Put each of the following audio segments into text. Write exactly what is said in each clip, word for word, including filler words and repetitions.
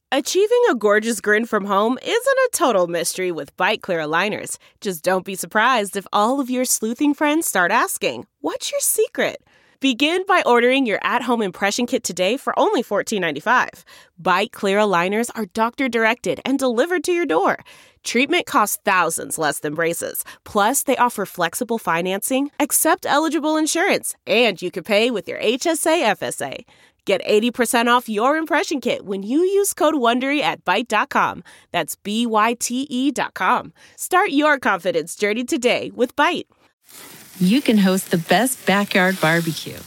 Achieving a gorgeous grin from home isn't a total mystery with Byte Clear aligners. Just don't be surprised if all of your sleuthing friends start asking, "What's your secret?" Begin by ordering your at-home impression kit today for only fourteen ninety-five. Byte Clear aligners are doctor-directed and delivered to your door. Treatment costs thousands less than braces. Plus, they offer flexible financing, accept eligible insurance, and you can pay with your H S A F S A. Get eighty percent off your impression kit when you use code WONDERY at Byte dot com. That's B Y T E dot com. Start your confidence journey today with Byte. You can host the best backyard barbecue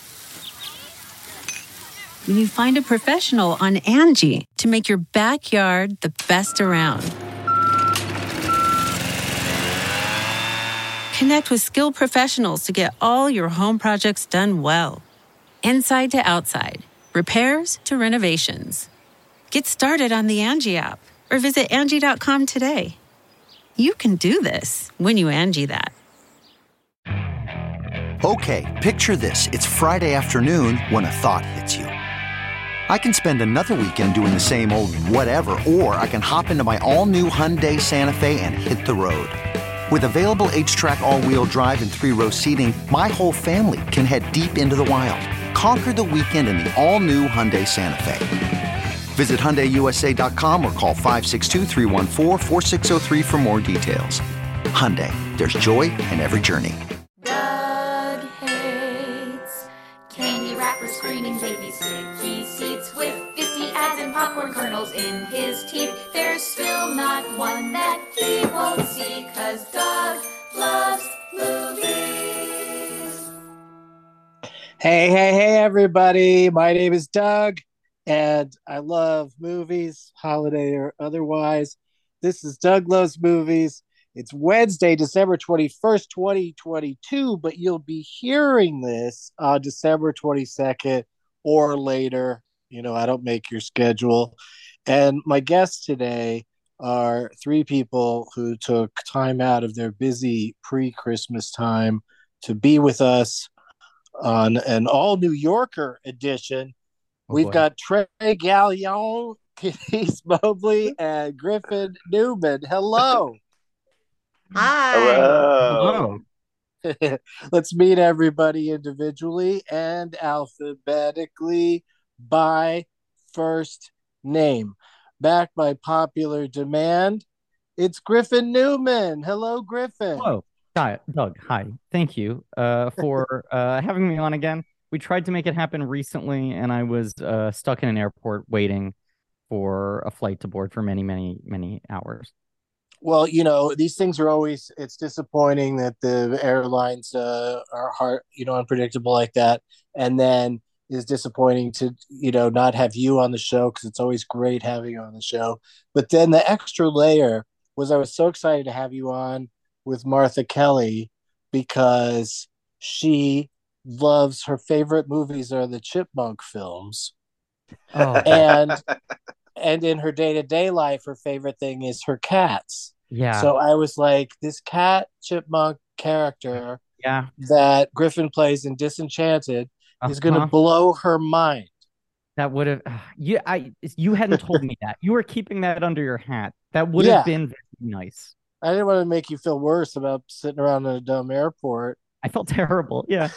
when you find a professional on Angie to make your backyard the best around. Connect with skilled professionals to get all your home projects done well. Inside to outside. Repairs to renovations. Get started on the Angie app or visit Angie dot com today. You can do this when you Angie that. Okay, picture this. It's Friday afternoon when a thought hits you. I can spend another weekend doing the same old whatever, or I can hop into my all-new Hyundai Santa Fe and hit the road. With available H-Track all-wheel drive and three-row seating, my whole family can head deep into the wild. Conquer the weekend in the all-new Hyundai Santa Fe. Visit Hyundai U S A dot com or call five six two, three one four, four six zero three for more details. Hyundai, there's joy in every journey. Doug hates candy wrappers, screaming baby sticky seats with fifty ads and popcorn kernels in his teeth. There's still not one that he won't see, 'cause Doug loves movies. Hey, hey, hey, everybody. My name is Doug, and I love movies, holiday or otherwise. This is Doug Loves Movies. It's Wednesday, December twenty-first, twenty twenty-two, but you'll be hearing this on December twenty-second or later. You know, I don't make your schedule. And my guests today are three people who took time out of their busy pre-Christmas time to be with us on an all New Yorker edition. Oh, We've boy. got Trey Gallion, Keith Mobley, and Griffin Newman. Hello. Hi. Hello. Let's meet everybody individually and alphabetically by first name. Back by popular demand, it's Griffin Newman. Hello, Griffin. Hello. Hi, Doug. Hi. Thank you uh, for uh, having me on again. We tried to make it happen recently, and I was uh, stuck in an airport waiting for a flight to board for many, many, many hours. Well, you know, these things are always, it's disappointing that the airlines uh, are hard, you know, unpredictable like that. And then is disappointing to, you know, not have you on the show, because it's always great having you on the show. But then the extra layer was I was so excited to have you on with Martha Kelly, because she loves, her favorite movies are the Chipmunk films. Oh. And and in her day-to-day life, her favorite thing is her cats. Yeah. So I was like, this cat chipmunk character yeah. that Griffin plays in Disenchanted uh-huh. is going to blow her mind. That would have, uh, you, I, you hadn't told me that. You were keeping that under your hat. That would yeah. have been very nice. I didn't want to make you feel worse about sitting around in a dumb airport. I felt terrible. Yeah.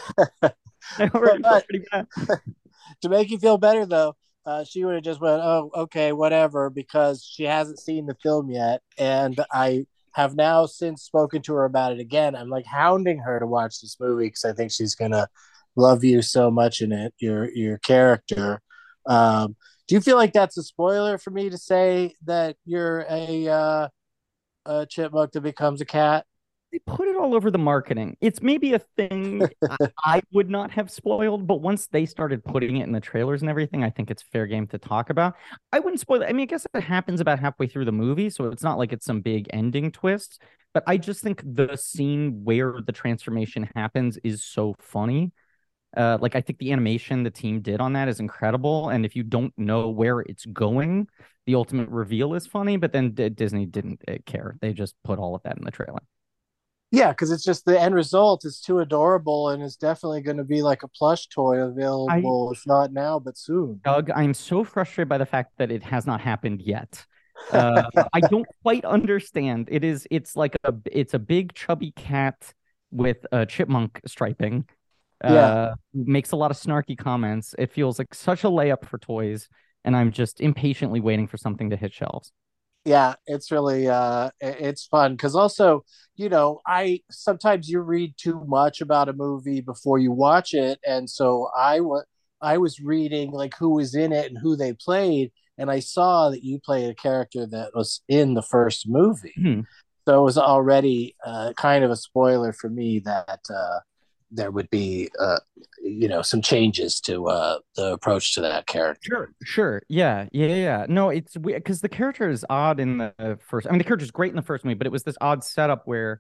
I already felt pretty bad. To make you feel better, though, uh, she would have just went, oh, okay, whatever, because she hasn't seen the film yet. And I have now since spoken to her about it again. I'm like hounding her to watch this movie because I think she's going to love you so much in it, your your character. Um, do you feel like that's a spoiler for me to say that you're a... Uh, a chipmunk that becomes a cat? They put it all over the marketing. It's maybe a thing I, I would not have spoiled, but once they started putting it in the trailers and everything, I think it's fair game to talk about. I wouldn't spoil it. I mean, I guess it happens about halfway through the movie, so it's not like it's some big ending twist, but I just think the scene where the transformation happens is so funny. Uh, like, I think the animation the team did on that is incredible, and if you don't know where it's going, the ultimate reveal is funny, but then D- Disney didn't uh, care. They just put all of that in the trailer. Yeah, because it's just the end result is too adorable, and it's definitely going to be like a plush toy I available, if not now, but soon. Doug, I'm so frustrated by the fact that it has not happened yet. Uh, I don't quite understand. It is, it's like a, it's a big chubby cat with a chipmunk striping. Yeah, Uh, makes a lot of snarky comments. It feels like such a layup for toys, and I'm just impatiently waiting for something to hit shelves. yeah, it's really uh, it's fun because also, you know, I sometimes you read too much about a movie before you watch it, and so I was I was reading like who was in it and who they played, and I saw that you played a character that was in the first movie. Hmm. So it was already uh, kind of a spoiler for me that uh, there would be, uh, you know, some changes to uh, the approach to that character. Sure, sure. Yeah, yeah, yeah. yeah. No, it's weird because the character is odd in the first. I mean, the character's great in the first movie, but it was this odd setup where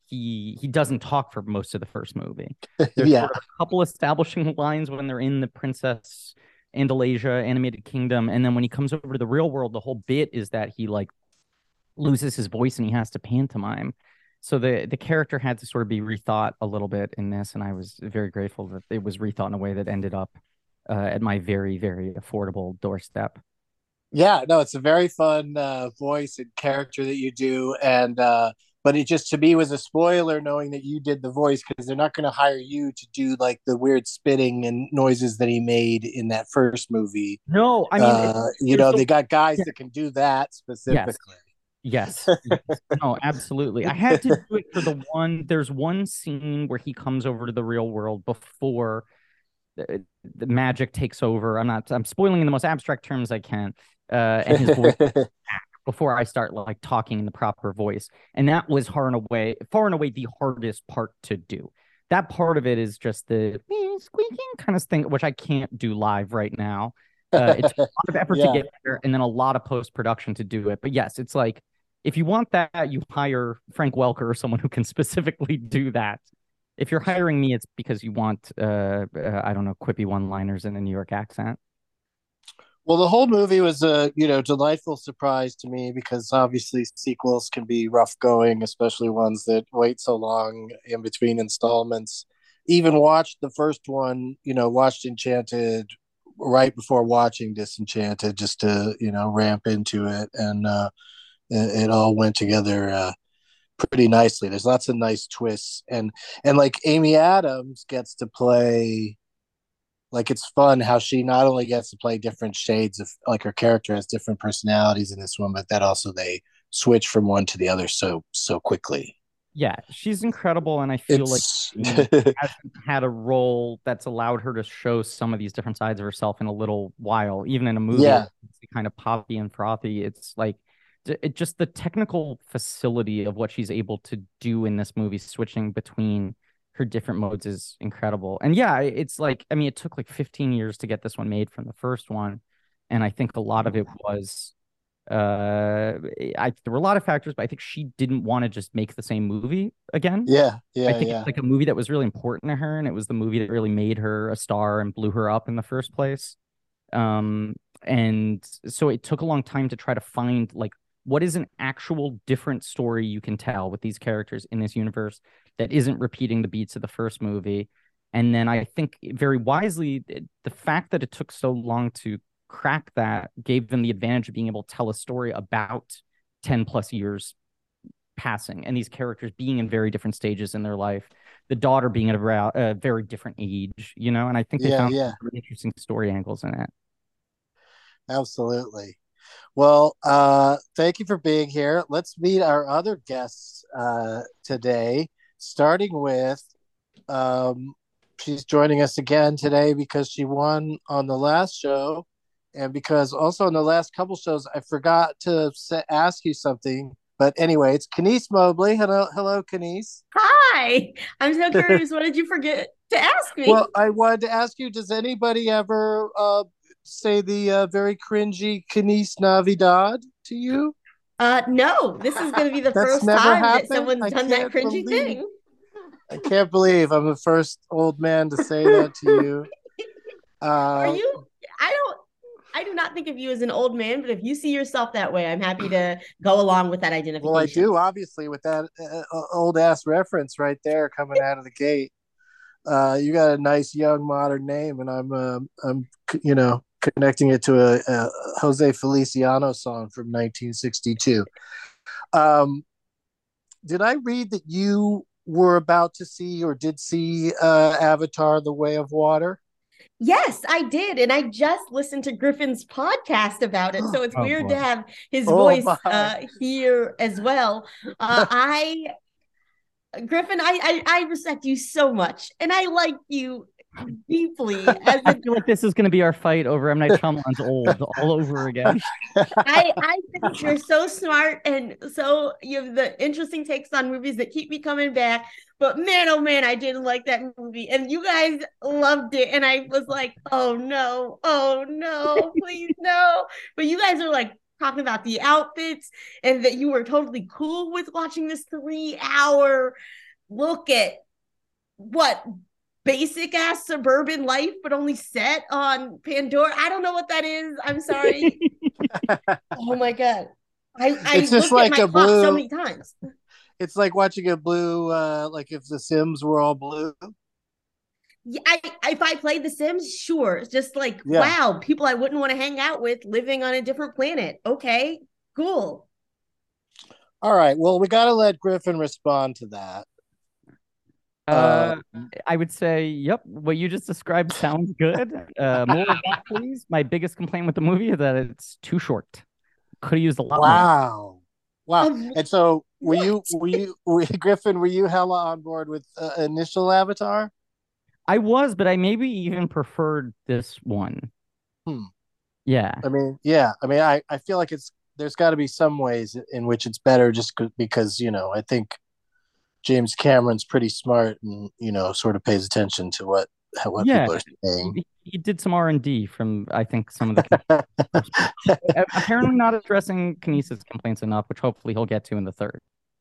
he he doesn't talk for most of the first movie. There's Yeah, sort of a couple establishing lines when they're in the Princess Andalasia animated kingdom, and then when he comes over to the real world, the whole bit is that he like loses his voice and he has to pantomime. So the the character had to sort of be rethought a little bit in this, and I was very grateful that it was rethought in a way that ended up uh, at my very, very affordable doorstep. yeah, no, it's a very fun uh, voice and character that you do, and uh, but it just to me was a spoiler knowing that you did the voice because they're not going to hire you to do like the weird spitting and noises that he made in that first movie. No, I mean, it, Uh, you there's know, the they got guys yeah, that can do that yes, specifically. yes, yes. No, absolutely. I had to do it for the one. There's one scene where he comes over to the real world before the, the magic takes over. I'm not. I'm spoiling in the most abstract terms I can. Uh, and his voice before I start like talking in the proper voice. And that was far and away, far and away the hardest part to do. That part of it is just the squeaking kind of thing, which I can't do live right now. Uh, it's a lot of effort to Yeah. get there and then a lot of post production to do it. But yes, it's like if you want that, you hire Frank Welker or someone who can specifically do that. If you're hiring me, it's because you want, uh, uh, I don't know, quippy one liners in a New York accent. Well, the whole movie was a you know delightful surprise to me because obviously sequels can be rough going, especially ones that wait so long in between installments. Even watched the first one, you know, watched Enchanted right before watching Disenchanted, just to you know ramp into it, and uh, it, it all went together uh, pretty nicely. There's lots of nice twists, and and like Amy Adams gets to play like it's fun how she not only gets to play different shades of like her character has different personalities in this one, but that also they switch from one to the other so so quickly. Yeah, she's incredible, and I feel like It's she hasn't had a role that's allowed her to show some of these different sides of herself in a little while. Even in a movie yeah, that's kind of poppy and frothy, it's like it just the technical facility of what she's able to do in this movie, switching between her different modes is incredible. And yeah, it's like I mean, it took like fifteen years to get this one made from the first one, and I think a lot of it was uh, I there were a lot of factors, but I think she didn't want to just make the same movie again. yeah, I yeah, think yeah. it's like a movie that was really important to her, and it was the movie that really made her a star and blew her up in the first place. Um, and so it took a long time to try to find like what is an actual different story you can tell with these characters in this universe that isn't repeating the beats of the first movie. And then I think very wisely, the fact that it took so long to crack that gave them the advantage of being able to tell a story about ten plus years passing and these characters being in very different stages in their life, the daughter being at a, a very different age, you know, and I think they Yeah, found yeah, really interesting story angles in it. absolutely. Well, uh, thank you for being here. Let's meet our other guests uh, today, starting with um, she's joining us again today because she won on the last show, and because also on the last couple shows I forgot to sa- ask you something. But anyway, it's Kenise Mobley. Hello, hello, Kenise. Hi, I'm so curious. What did you forget to ask Well, me? I wanted to ask you: does anybody ever uh, say the uh, very cringy Kenise Navidad to you? Uh, no, this is going to be the That's first never time that happened. someone's I done that can't cringy believe. thing. I can't believe I'm the first old man to say that to you. Are Uh, you? I don't. I do not think of you as an old man, but if you see yourself that way, I'm happy to go along with that identification. Well, I do, obviously, with that uh, old ass reference right there coming out of the gate. Uh, you got a nice young modern name, and I'm, uh, I'm, you know, connecting it to a, a Jose Feliciano song from nineteen sixty-two. Um, did I read that you were about to see or did see uh, Avatar: The Way of Water? Yes, I did. And I just listened to Griffin's podcast about it. So it's Oh, weird boy. to have his Oh, voice my. uh, here as well. Uh, I, Griffin, I, I, I respect you so much. And I like you deeply as I a feel like this is going to be our fight over M. Night Shyamalan's Old all over again. I, I think you're so smart and so you have the interesting takes on movies that keep me coming back. But man, oh man, I didn't like that movie. And you guys loved it. And I was like, oh no, oh no, please no. But you guys are like talking about the outfits and that you were totally cool with watching this three hour look at what basic ass suburban life, but only set on Pandora. I don't know what that is. I'm sorry. Oh my god. I, I It's just looked like at my a clock blue- so many times. It's like watching a blue, uh, like if The Sims were all blue. Yeah, I, if I played The Sims, sure. It's just like, Yeah. wow, people I wouldn't want to hang out with living on a different planet. Okay, cool. All right. Well, we got to let Griffin respond to that. Uh, I would say, yep, what you just described sounds good. Uh, more of that, please. My biggest complaint with the movie is that it's too short. Could have used a lot more. Wow. Wow. Um, And so were what? you, were you, were, Griffin, were you hella on board with uh, initial Avatar? I was, but I maybe even preferred this one. Hmm. Yeah. I mean, yeah. I mean, I, I feel like it's, there's got to be some ways in which it's better just because, you know, I think James Cameron's pretty smart and, you know, sort of pays attention to what, what Yeah. people are saying. He, he did some R and D from, I think, some of the apparently not addressing Kinesis complaints enough, which hopefully he'll get to in the third.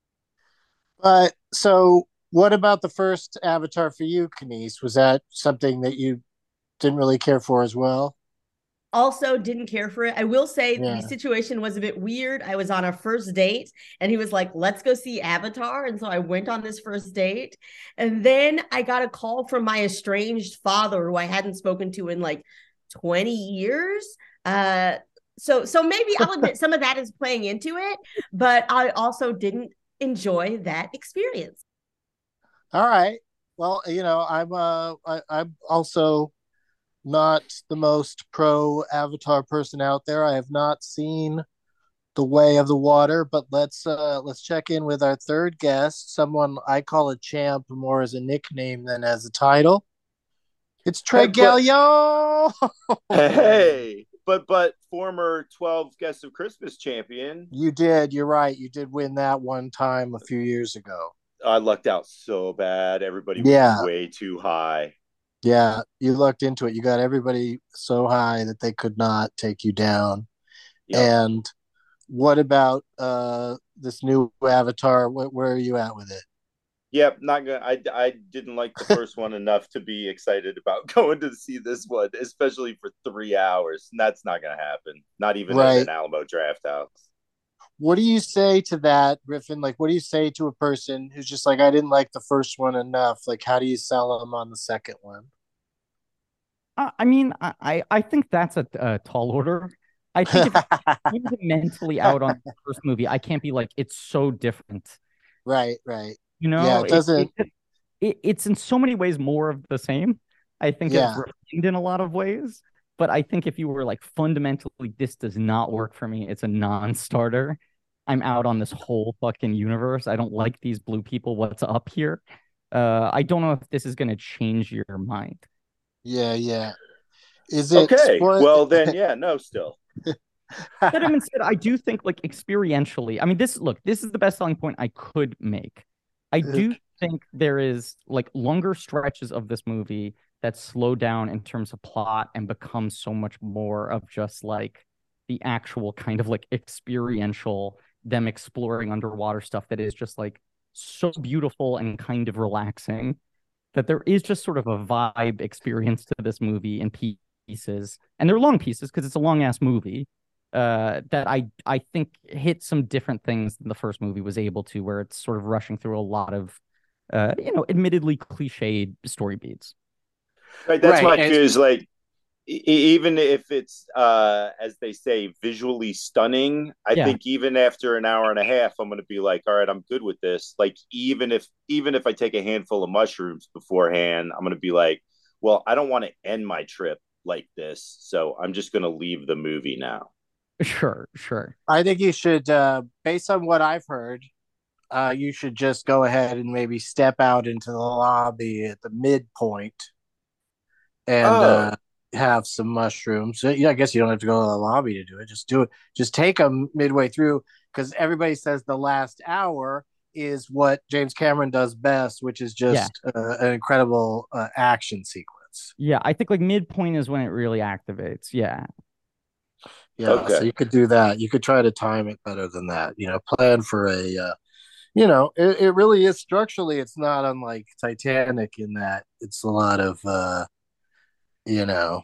But so what about the first Avatar for you, Kanice? Was that something that you didn't really care for as well? Also didn't care for it. I will say Yeah. the situation was a bit weird. I was on a first date and he was like, let's go see Avatar. And so I went on this first date. And then I got a call from my estranged father who I hadn't spoken to in like twenty years. Uh, so, so maybe I'll admit some of that is playing into it, but I also didn't enjoy that experience. All right. Well, you know, I'm uh I, I'm also not the most pro Avatar person out there. I have not seen The Way of the Water, but let's uh let's check in with our third guest, someone I call a champ more as a nickname than as a title. It's Trey Hey, but- Gallion. Hey, but but former twelve Guests of Christmas champion. You did. You're right. You did win that one time a few years ago. I lucked out so bad. Everybody was Yeah. way too high. Yeah, you looked into it. You got everybody so high that they could not take you down. Yep. And what about uh this new Avatar? Where, where are you at with it? Yep, not gonna. I, I didn't like the first one enough to be excited about going to see this one, especially for three hours. And that's not gonna happen. Not even Right. in an Alamo Draft House. What do you say to that, Griffin? Like, what do you say to a person who's just like, I didn't like the first one enough? Like, how do you sell them on the second one? Uh, I mean, I, I I think that's a, a tall order. I think if I'm mentally out on the first movie, I can't be like, it's so different. Right, right. You know, Yeah, it doesn't- It, it, it's in so many ways more of the same. I think Yeah. it's refined in a lot of ways, but I think if you were like fundamentally, this does not work for me. It's a non-starter. I'm out on this whole fucking universe. I don't like these blue people. What's up here? Uh, I don't know if this is going to change your mind. Yeah, yeah. Is it Okay, spoil- well then, yeah, no, still. But I mean, instead, I do think like experientially. I mean, this look, this is the best selling point I could make. I do think there is like longer stretches of this movie that slow down in terms of plot and become so much more of just like the actual kind of like experiential them exploring underwater stuff that is just like so beautiful and kind of relaxing that there is just sort of a vibe experience to this movie in pieces, and they're long pieces because it's a long ass movie. Uh, that I I think hit some different things than the first movie was able to, where it's sort of rushing through a lot of, uh, you know, admittedly cliched story beats. Right, that's Right, my and- fear. Is like e- even if it's uh, as they say, visually stunning. I Yeah. think even after an hour and a half, I'm going to be like, all right, I'm good with this. Like even if even if I take a handful of mushrooms beforehand, I'm going to be like, well, I don't want to end my trip like this, so I'm just going to leave the movie now. Sure, sure. I think you should, uh, based on what I've heard, uh, you should just go ahead and maybe step out into the lobby at the midpoint and Oh. uh, have some mushrooms. So, yeah, I guess you don't have to go to the lobby to do it. Just do it. Just take them midway through, because everybody says the last hour is what James Cameron does best, which is just uh, an incredible uh, action sequence. Yeah, I think like midpoint is when it really activates. Yeah. Yeah, Okay. so you could do that. You could try to time it better than that. You know, plan for a, uh, you know, it, it really is structurally, it's not unlike Titanic in that it's a lot of, uh, you know,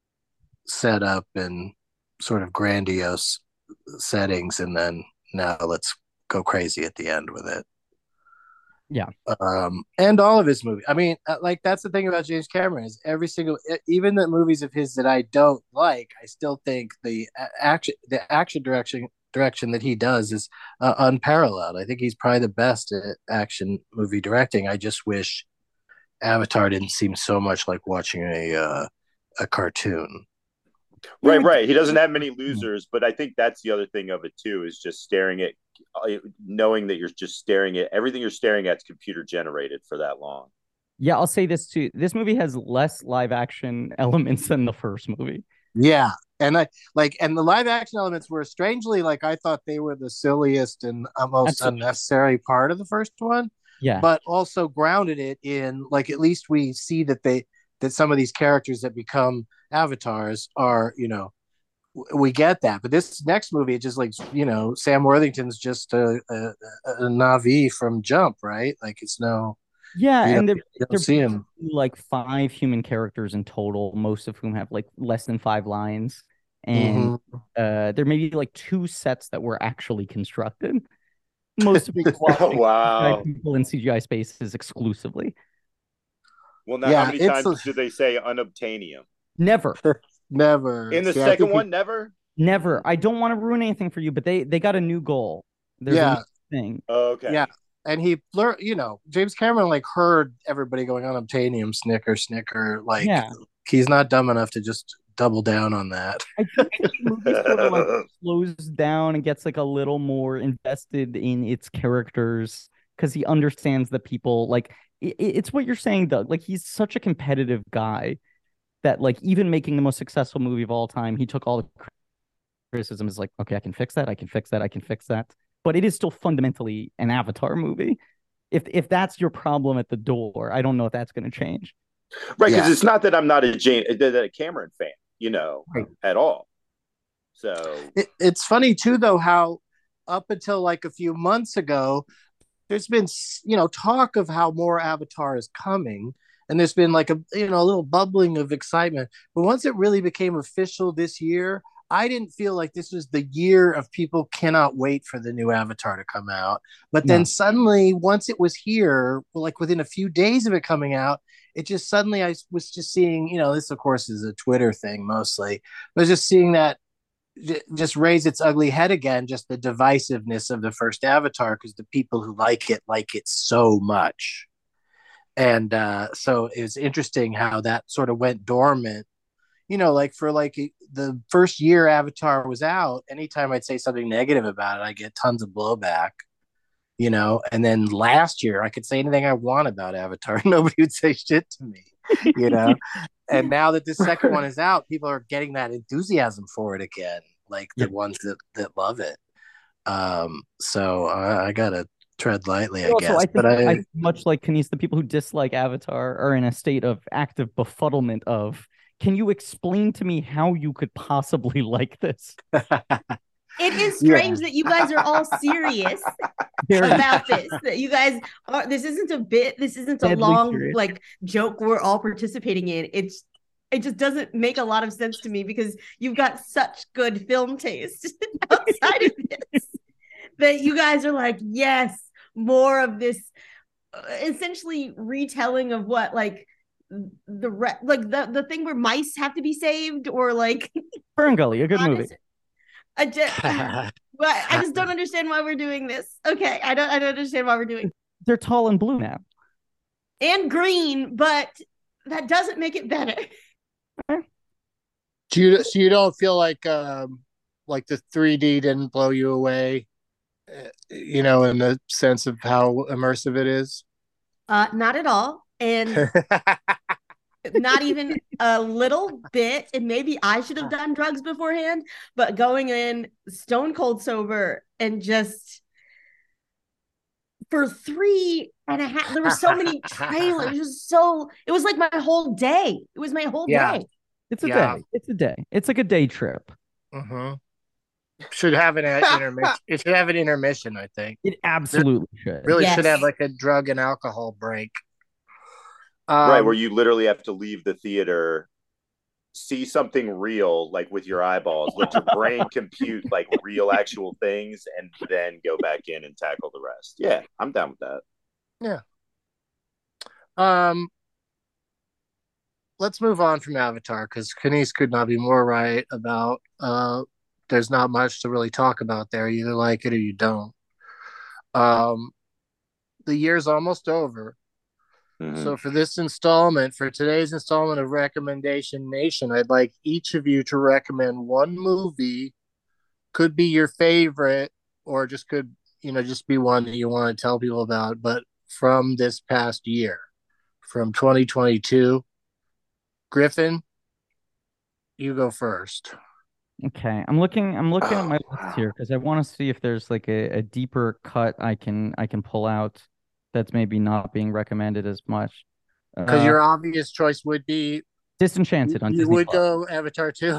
setup and sort of grandiose settings, and then now let's go crazy at the end with it. Yeah. Um, and all of his movies. I mean, uh, like that's the thing about James Cameron is every single, e- even the movies of his that I don't like, I still think the a- action, the action direction direction that he does is uh, unparalleled. I think he's probably the best at action movie directing. I just wish Avatar didn't seem so much like watching a uh, a cartoon. Right, right. He doesn't have many losers, but I think that's the other thing of it too, is just staring at, knowing that you're just staring at everything you're staring at is computer generated for that long. Yeah, I'll say this too. This movie has less live action elements than the first movie. Yeah. And I like, and the live action elements were strangely like I thought they were the silliest and almost Absolutely. unnecessary part of the first one, Yeah. but also grounded it in like at least we see that they that some of these characters that become avatars are, you know, w- we get that. But this next movie, it just like, you know, Sam Worthington's just a, a, a Navi from Jump, right? Like it's no, Yeah, you and don't, they're, you don't they're see him. like five human characters in total, most of whom have like less than five lines. And Mhm. uh, there may be like two sets that were actually constructed. Most of it watching Wow. people in C G I spaces exclusively. Well, now Yeah, how many it's times a- do they say unobtainium? Never, Never. In the See, I second think he- one, never? never. I don't want to ruin anything for you, but they they got a new goal. There's Yeah. a new thing. Okay. Yeah. And he blur, you know, James Cameron like heard everybody going on obtainium, snicker, snicker. Like Yeah. he's not dumb enough to just double down on that. I think the movie sort of like slows down and gets like a little more invested in its characters because he understands the people. Like it, it's what you're saying, Doug. Like he's such a competitive guy that like even making the most successful movie of all time, he took all the criticism is like, okay, I can fix that, I can fix that, I can fix that. But it is still fundamentally an Avatar movie. If if that's your problem at the door, I don't know if that's going to change. Right, because Yeah. it's not that I'm not a Jane, a Cameron fan, you know, Right. at all. So It, it's funny too, though, how up until like a few months ago, there's been you know talk of how more Avatar is coming, and there's been like a you know a little bubbling of excitement. But once it really became official this year, I didn't feel like this was the year of people cannot wait for the new Avatar to come out. But then No. suddenly, once it was here, like within a few days of it coming out, it just suddenly I was just seeing, you know, this of course is a Twitter thing mostly, but just seeing that j- just raise its ugly head again, just the divisiveness of the first Avatar, because the people who like it like it so much. And uh, so it was interesting how that sort of went dormant. You know, like for like the first year Avatar was out, anytime I'd say something negative about it, I get tons of blowback. You know, and then last year I could say anything I want about Avatar, nobody would say shit to me. You know, and now that the second one is out, people are getting that enthusiasm for it again, like the Yeah. ones that that love it. Um, so I, I gotta tread lightly, I Also, guess. I think, but I, I think much like Kanice, the people who dislike Avatar are in a state of active befuddlement of, can you explain to me how you could possibly like this? It is Yeah. strange that you guys are all serious Very- about this. That you guys are. This isn't a bit. This isn't a Deadly long serious. like joke we're all participating in. It's it just doesn't make a lot of sense to me because you've got such good film taste outside of this that you guys are like, yes, more of this uh, essentially retelling of what like the re- like the the thing where mice have to be saved or like Fern Gully, a good movie. I just, but I just don't understand why we're doing this. Okay, I don't I don't understand why we're doing. They're tall and blue now. And green, but that doesn't make it better. Do you so you don't feel like um like the three D didn't blow you away, uh, you know, in the sense of how immersive it is? Uh, not at all, and not even a little bit. And maybe I should have done drugs beforehand, but going in stone cold sober and just for three and a half, there were so many trailers. It was so it was like my whole day. It was my whole Yeah. day. It's a Yeah. day. It's a day. It's like a day trip. Mm-hmm. Should have an uh, intermission. It should have an intermission, I think. It absolutely should. Really Yes. should have like a drug and alcohol break. right, Um, where you literally have to leave the theater, see something real, like with your eyeballs, let your brain compute like real actual things, and then go back in and tackle the rest. Yeah, I'm down with that. Um, let's move on from Avatar because Kenise could not be more right about. Uh, there's not much to really talk about there. You either like it or you don't. Um, the year's almost over. Mhm. So for this installment, for today's installment of Recommendation Nation, I'd like each of you to recommend one movie. Could be your favorite, or just could, you know, just be one that you want to tell people about, but from this past year, from twenty twenty-two. Griffin, you go first. Okay, I'm looking. I'm looking at Oh, my wow. list here because I want to see if there's like a, a deeper cut I can I can pull out that's maybe not being recommended as much. Because Uh, your obvious choice would be Disenchanted on you Disney would Plus. go Avatar two.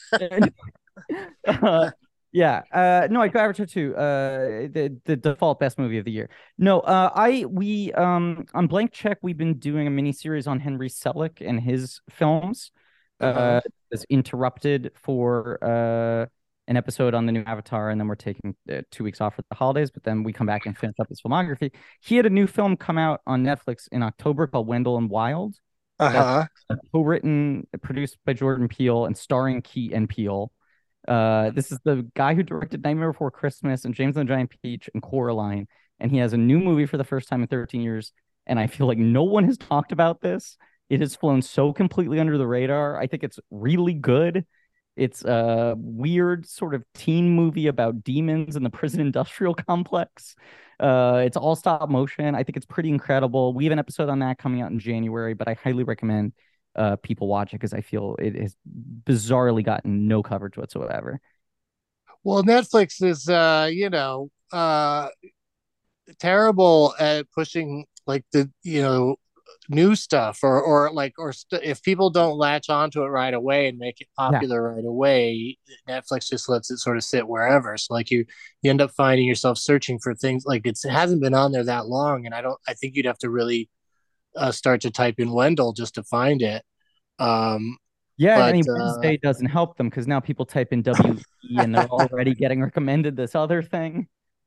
uh, yeah. Uh, no, I go Avatar two. Uh, the the default best movie of the year. No, uh, I we um on Blank Check we've been doing a mini series on Henry Selick and his films. Uh, Uh-huh. was interrupted for uh an episode on the new Avatar, and then we're taking uh, two weeks off for the holidays. But then we come back and finish up his filmography. He had a new film come out on Netflix in October called Wendell and Wild. Uh-huh. Co-written, produced by Jordan Peele, and starring Key and Peele. Uh, this is the guy who directed Nightmare Before Christmas and James and the Giant Peach and Coraline, and he has a new movie for the first time in thirteen years. And I feel like no one has talked about this. It has flown so completely under the radar. I think it's really good. It's a weird sort of teen movie about demons in the prison industrial complex. Uh, it's all stop motion. I think it's pretty incredible. We have an episode on that coming out in January, but I highly recommend uh, people watch it because I feel it has bizarrely gotten no coverage whatsoever. Well, Netflix is, uh, you know, uh, terrible at pushing like the, you know, new stuff or or like or st- if people don't latch onto it right away and make it popular yeah. right away, Netflix just lets it sort of sit wherever. So like you you end up finding yourself searching for things like it's, it hasn't been on there that long, and I don't I think you'd have to really uh, start to type in Wendell just to find it. Um, yeah, but, I mean uh, Wednesday doesn't help them because now people type in W E and they're already getting recommended this other thing.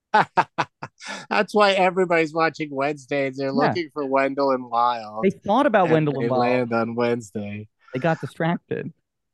That's why everybody's watching Wednesdays. They're yeah. looking for Wendell and Wild. They thought about and Wendell and Wild. They land on Wednesday. They got distracted.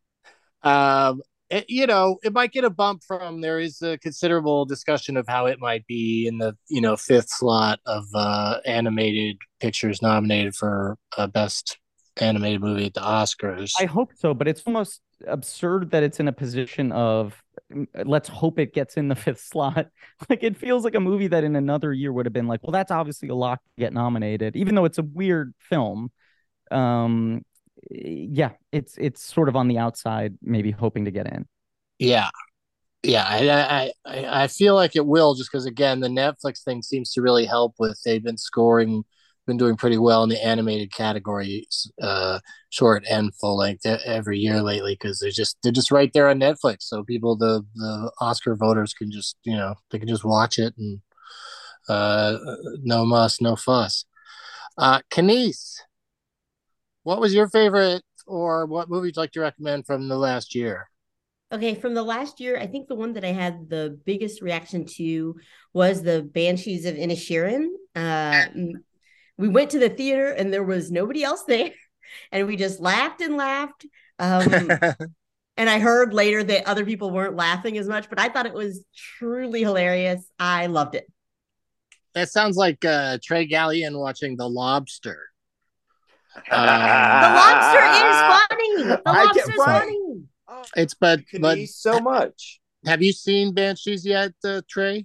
Um, it, you know, it might get a bump from. There is a considerable discussion of how it might be in the you know fifth slot of uh, animated pictures nominated for uh, best animated movie at the Oscars. I hope so, but it's almost absurd that it's in a position of let's hope it gets in the fifth slot. Like it feels like a movie that in another year would have been like, well, that's obviously a lock to get nominated, even though it's a weird film. Um, yeah, it's it's sort of on the outside, maybe hoping to get in. Yeah, yeah, I I I feel like it will just because again, the Netflix thing seems to really help with. They've been scoring. Been doing pretty well in the animated categories, uh, short and full length every year lately because they're just they're just right there on Netflix. So people, the the Oscar voters can just you know they can just watch it and uh, no muss, no fuss. Uh, Kenise, what was your favorite or what movie would you like to recommend from the last year? Okay, from the last year, I think the one that I had the biggest reaction to was the Banshees of Inisherin. Uh, we went to the theater and there was nobody else there, and we just laughed and laughed. Um, and I heard later that other people weren't laughing as much, but I thought it was truly hilarious. I loved it. That sounds like uh, Trey Gallion watching The Lobster. Um, the Lobster is funny. The Lobster is funny. It's but but so much. Have you seen Banshees yet, uh, Trey?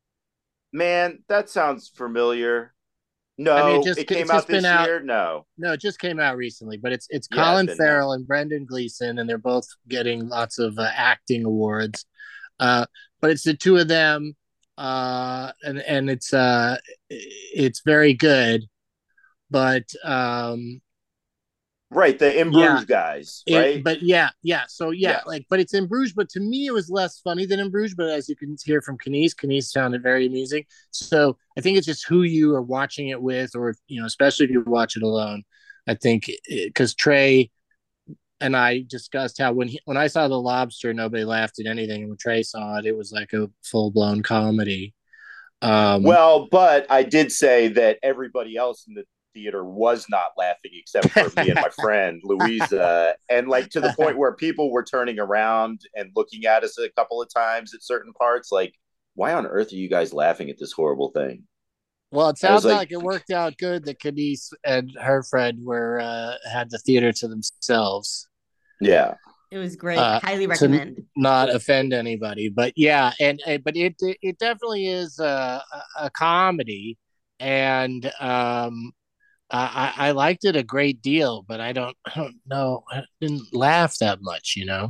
Man, that sounds familiar. No, I mean, it, just, it came it's out just this been out, year. No, no, it just came out recently. But it's it's Yeah, Colin it's been Farrell and Brendan Gleeson, and they're both getting lots of uh, acting awards. Uh, but it's the two of them, uh, and and it's uh, it's very good. But um, right, the In Yeah. Bruges guys, It- right? but yeah, yeah. So yeah, Yeah. like, but it's in Bruges. But to me, it was less funny than in Bruges. But as you can hear from Kenise, Kenise found it very amusing. So I think it's just who you are watching it with, or you know, especially if you watch it alone. I think because Trey and I discussed how when he, when I saw The Lobster, nobody laughed at anything, and when Trey saw it, it was like a full blown comedy. Um, Well, but I did say that everybody else in the theater was not laughing except for me and my friend Louisa, and like to the point where people were turning around and looking at us a couple of times at certain parts, like, why on earth are you guys laughing at this horrible thing? Well, it I was sounds like, like- it worked out good that Kenise and her friend were uh, had the theater to themselves. Yeah. It was great. Uh, Highly to recommend. not offend anybody, but yeah, and, and but it it definitely is a, a comedy, and um, I I liked it a great deal, but I don't I don't know, I didn't laugh that much, you know.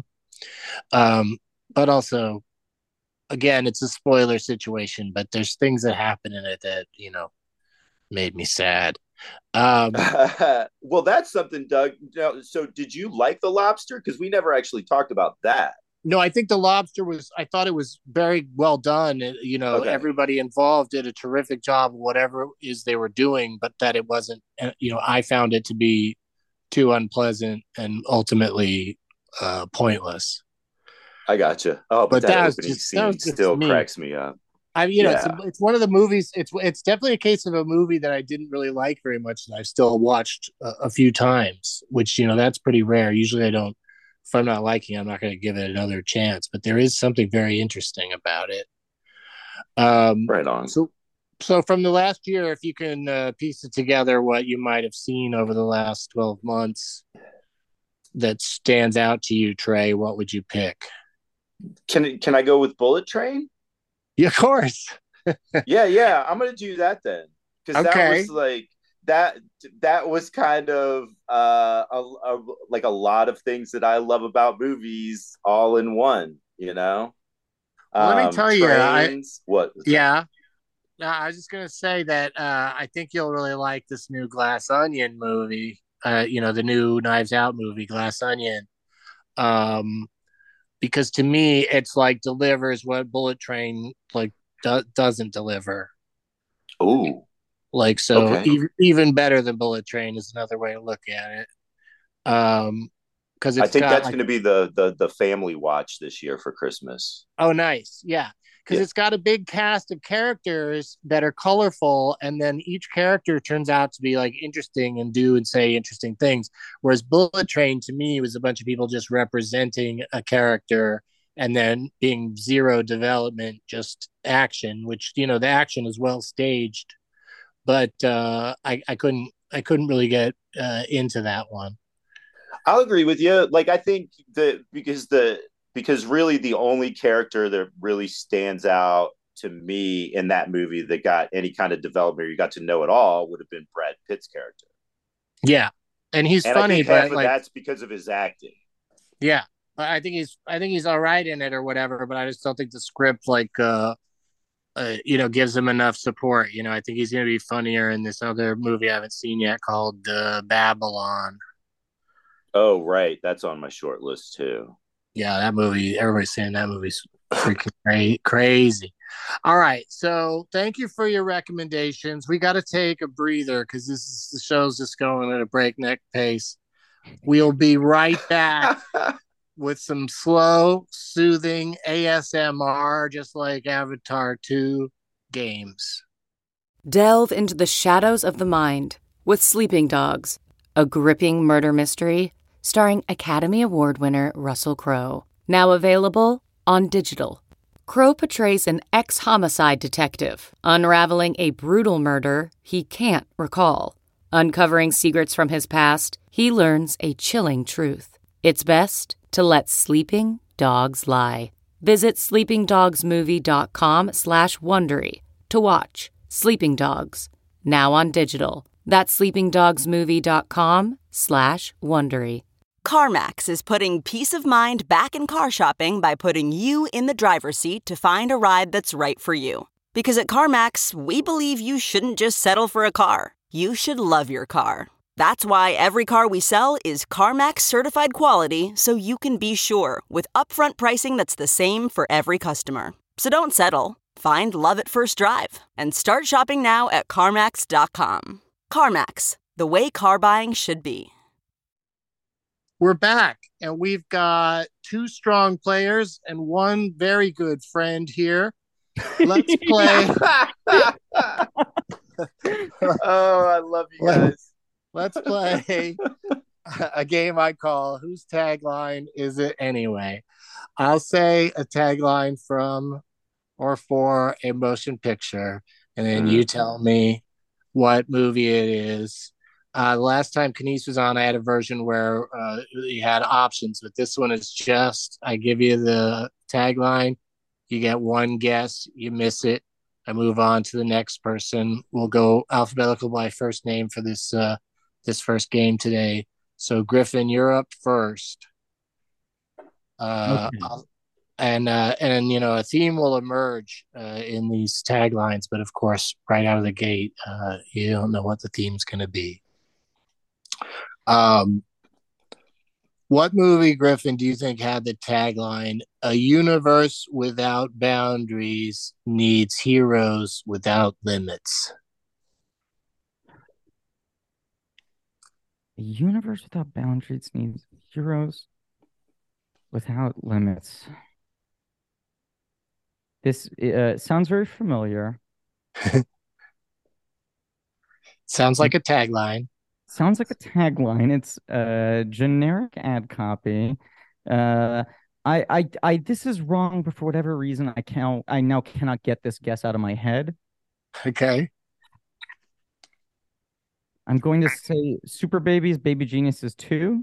Um, but also, again, it's a spoiler situation, but there's things that happen in it that you know made me sad. Um, well, that's something, Doug. Now, so did you like The Lobster? Because we never actually talked about that. No, I think The Lobster was, I thought it was very well done. You know, Okay. everybody involved did a terrific job of whatever it is they were doing, but that it wasn't, uh, you know, I found it to be too unpleasant and ultimately uh, pointless. I gotcha. Oh, but, But that that was opening just- that scene was just still me. cracks me up. I mean, you know, it's, Yeah. a, it's one of the movies, it's it's definitely a case of a movie that I didn't really like very much that I've still watched a, a few times, which, you know, that's pretty rare. Usually I don't, if I'm not liking it, I'm not going to give it another chance, but there is something very interesting about it. Um, Right on. So, so from the last year, if you can uh, piece it together, what you might have seen over the last twelve months that stands out to you, Trey, what would you pick? Can can I go with Bullet Train? Yeah, of course. yeah, yeah. I'm gonna do that then, because that Okay. was like that. That was kind of uh, a, a, like a lot of things that I love about movies all in one. You know. Well, let me Um, tell you, I- trains, what? Yeah. No, I was just gonna say that uh, I think you'll really like this new Glass Onion movie. Uh, you know, the new Knives Out movie, Glass Onion. Um, because to me, it's like delivers what Bullet Train like do- doesn't deliver. Ooh. Like so, Okay. even even better than Bullet Train is another way to look at it. Um, because I it's think got that's like, going to be the, the the family watch this year for Christmas. oh, nice. Yeah. Because Yeah. it's got a big cast of characters that are colorful, and then each character turns out to be like interesting and do and say interesting things. Whereas Bullet Train to me was a bunch of people just representing a character and then being zero development, just action, which, you know, the action is well staged. But uh, I, I couldn't I couldn't really get uh, into that one. I'll agree with you. Like, I think that because the because really the only character that really stands out to me in that movie that got any kind of development or you got to know it all would have been Brad Pitt's character. Yeah. And he's And I funny, think half but of like, that's because of his acting. yeah, I think he's I think he's all right in it or whatever, but I just don't think the script like uh, uh you know gives him enough support. You know, I think he's gonna be funnier in this other movie I haven't seen yet called uh, Babylon. Oh, right. That's on my short list too. Yeah, that movie. Everybody's saying that movie's freaking cra- crazy. All right, so thank you for your recommendations. We got to take a breather because this is the show's just going at a breakneck pace. We'll be right back with some slow, soothing A S M R, just like Avatar two games. Delve into the shadows of the mind with Sleeping Dogs, a gripping murder mystery starring Academy Award winner Russell Crowe. Now available on digital. Crowe portrays an ex-homicide detective unraveling a brutal murder he can't recall. Uncovering secrets from his past, he learns a chilling truth. It's best to let sleeping dogs lie. Visit sleepingdogsmovie.com slash Wondery to watch Sleeping Dogs, now on digital. That's sleepingdogsmovie.com slash Wondery. CarMax is putting peace of mind back in car shopping by putting you in the driver's seat to find a ride that's right for you. Because at CarMax, we believe you shouldn't just settle for a car. You should love your car. That's why every car we sell is CarMax certified quality, so you can be sure with upfront pricing that's the same for every customer. So don't settle. Find love at first drive and start shopping now at CarMax dot com. CarMax, the way car buying should be. We're back, and we've got two strong players and one very good friend here. Let's play. Oh, I love you guys. Let's play a game I call Whose Tagline Is It Anyway? I'll say a tagline from or for a motion picture, and then mm-hmm. you tell me what movie it is. Uh, the last time Kenise was on, I had a version where uh, you had options, but this one is just, I give you the tagline, you get one guess, you miss it, I move on to the next person. We'll go alphabetical by first name for this uh, this first game today. So Griffin, you're up first. Uh, okay. And uh, and you know, a theme will emerge uh, in these taglines, but of course, right out of the gate, uh, you don't know what the theme's going to be. Um, what movie, Griffin, do you think had the tagline, "A universe without boundaries needs heroes without limits"? A universe without boundaries needs heroes without limits. This uh, sounds very familiar. Sounds like a tagline. Sounds like a tagline. It's a generic ad copy. Uh, I, I, I. This is wrong, but for whatever reason, I can't. I now cannot get this guess out of my head. Okay. I'm going to say Super Babies, Baby Geniuses two.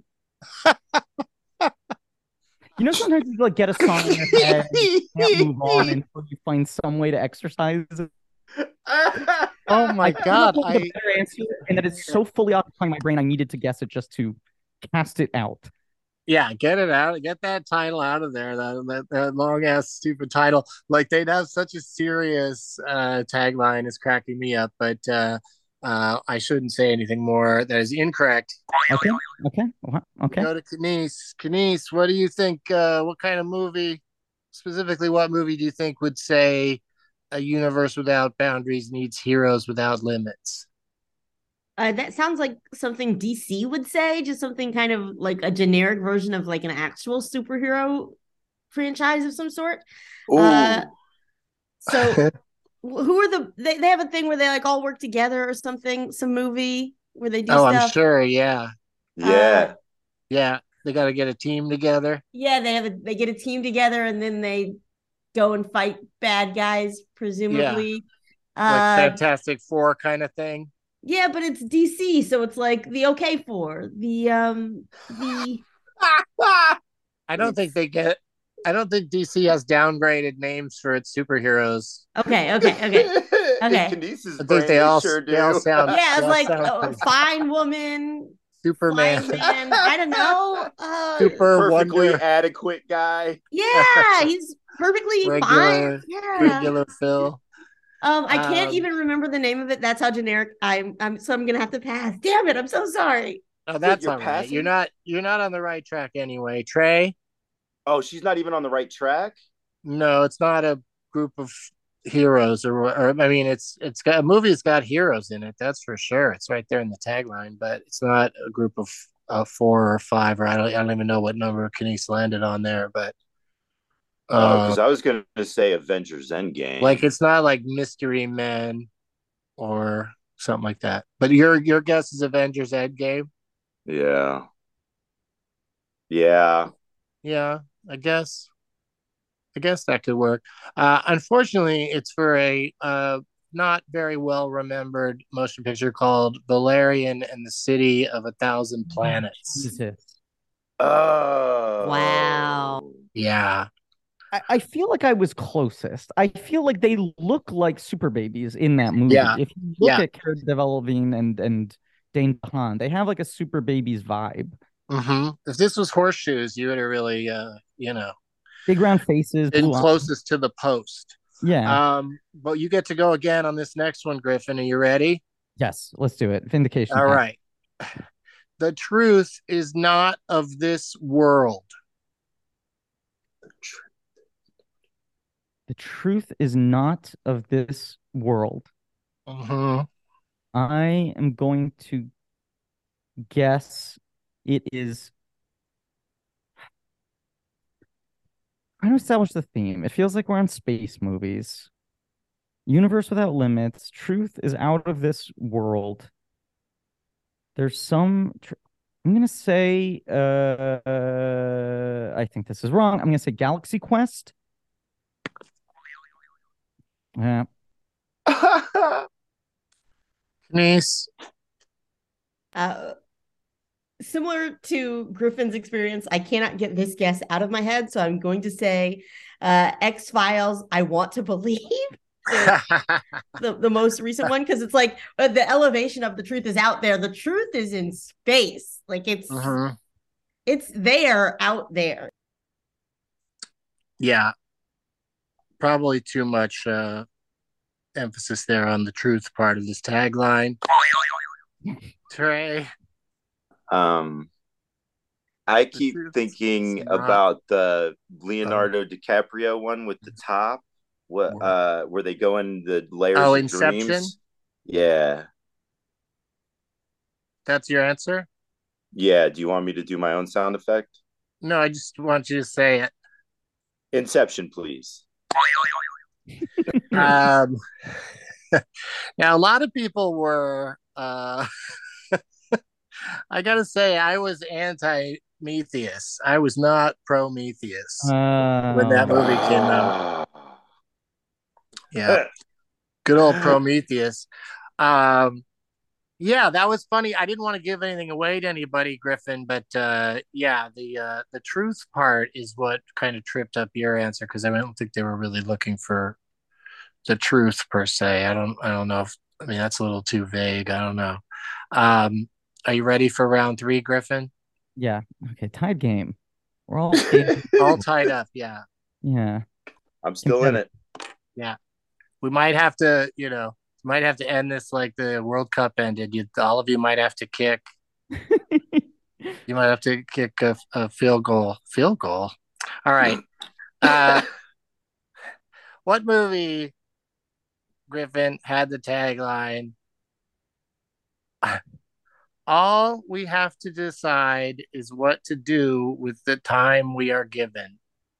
You know, sometimes you like get a song in your head, and you can't move on until you find some way to exercise it. Oh my I god! I better answer, and that it's so fully occupying my brain, I needed to guess it just to cast it out. Yeah, get it out. Get that title out of there. That that, that long ass stupid title. Like they'd have such a serious uh, tagline is cracking me up. But uh, uh, I shouldn't say anything more. That is incorrect. Okay. Okay. Okay. Go to Kenise. Kenise, what do you think? Uh, what kind of movie, specifically, what movie do you think would say a universe without boundaries needs heroes without limits? Uh, that sounds like something D C would say, just something kind of like a generic version of like an actual superhero franchise of some sort. Uh, so who are the, they, they have a thing where they like all work together or something, some movie where they do oh, stuff. I'm sure. Yeah. Yeah. Uh, yeah. They got to get a team together. Yeah. They have a, they get a team together and then they go and fight bad guys, presumably. Yeah. Like uh, Fantastic Four kind of thing. Yeah, but it's D C, so it's like the OK Four, the um, the. I don't think they get. I don't think D C has downgraded names for its superheroes. Okay, okay, okay, okay. I think they all, sure they all sound. Yeah, it's like sound oh, Fine Woman, Superman, Man. I don't know. Uh, Super perfectly Wonder. adequate guy. Yeah, he's perfectly regular, fine. Yeah, regular Phil. Um, I can't um, even remember the name of it. That's how generic I'm. I'm so I'm gonna have to pass. Damn it! I'm so sorry. Oh, that's Wait, all right. passing? You're not. You're not on the right track anyway, Trey. Oh, she's not even on the right track. No, it's not a group of heroes, or, or I mean, it's it's got a movie that's got heroes in it. That's for sure. It's right there in the tagline, but it's not a group of a four or five, or I don't I don't even know what number Kanice landed on there, but Oh, uh, because I was gonna say Avengers Endgame. like it's not like Mystery Men or something like that. But your your guess is Avengers Endgame? Yeah. Yeah. Yeah, I guess. I guess that could work. Uh, unfortunately, it's for a uh, not very well remembered motion picture called Valerian and the City of a Thousand Planets. Jesus. Oh. Wow. Yeah. I, I feel like I was closest. I feel like they look like super babies in that movie. Yeah. If you look Yeah. at Cara Delevingne and and Dane DeHaan, they have like a super babies vibe. Mm-hmm. If this was Horseshoes, you would have really, uh, you know, Big round faces, been blue eyes. closest to the post. Yeah. Um, but you get to go again on this next one, Griffin. Are you ready? Yes, let's do it. Vindication. All time. right. The truth is not of this world. The truth is not of this world. Mm-hmm. I am going to guess it is. Trying to establish the theme. It feels like we're on space movies. Universe without limits. Truth is out of this world. There's some. Tr- I'm gonna say. Uh, uh, I think this is wrong. I'm gonna say Galaxy Quest. Yeah. Denise. Uh, similar to Griffin's experience, I cannot get this guess out of my head, so I'm going to say uh, X-Files, I Want to Believe. the, the most recent one, because it's like uh, the elevation of the truth is out there. The truth is in space. Like it's Mm-hmm. it's there, out there. Yeah. Probably too much uh, emphasis there on the truth part of this tagline. Trey. Um, I The keep truth thinking is not- about the Leonardo DiCaprio one with the top, what uh, where they go in the layers Oh, of Inception? dreams. Yeah, That's your answer? yeah. Do you want me to do my own sound effect? No, I just want you to say it. Inception, please. Um, now, a lot of people were, uh, I gotta say, I was anti Prometheus. I was not Prometheus when that Uh, movie came out. Yeah. Good old Prometheus. Um, yeah, that was funny. I didn't want to give anything away to anybody, Griffin, but uh, yeah, the uh, the truth part is what kind of tripped up your answer, because I don't think they were really looking for the truth per se. I don't I don't know if I mean that's a little too vague. I don't know. Um, are you ready for round three, Griffin? yeah. Okay. Tied game. We're all. All tied up. Yeah, yeah. I'm still in it. yeah. We might have to, you know, might have to end this like the World Cup ended. You, all of you might have to kick. You might have to kick a, a field goal. Field goal. All right. Uh, what movie, Griffin, had the tagline? All we have to decide is what to do with the time we are given.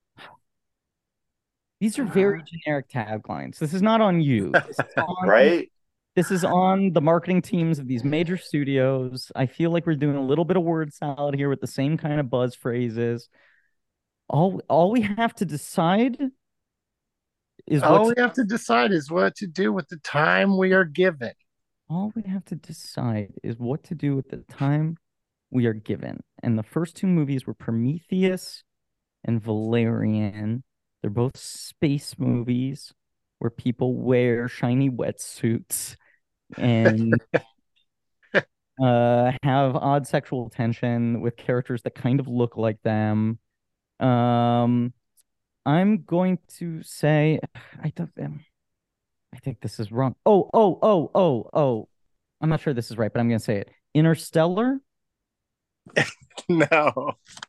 These are very generic taglines. This is not on you. This is on, Right? This is on the marketing teams of these major studios. I feel like we're doing a little bit of word salad here with the same kind of buzz phrases. All all we have to decide is All what we have to decide is what to do with the time we are given. all we have to decide is what to do with the time we are given. And the first two movies were Prometheus and Valerian. They're both space movies where people wear shiny wetsuits and uh, have odd sexual tension with characters that kind of look like them. Um, I'm going to say I don't. um, I think this is wrong. Oh, oh, oh, oh, oh. I'm not sure this is right, but I'm going to say it. Interstellar. No.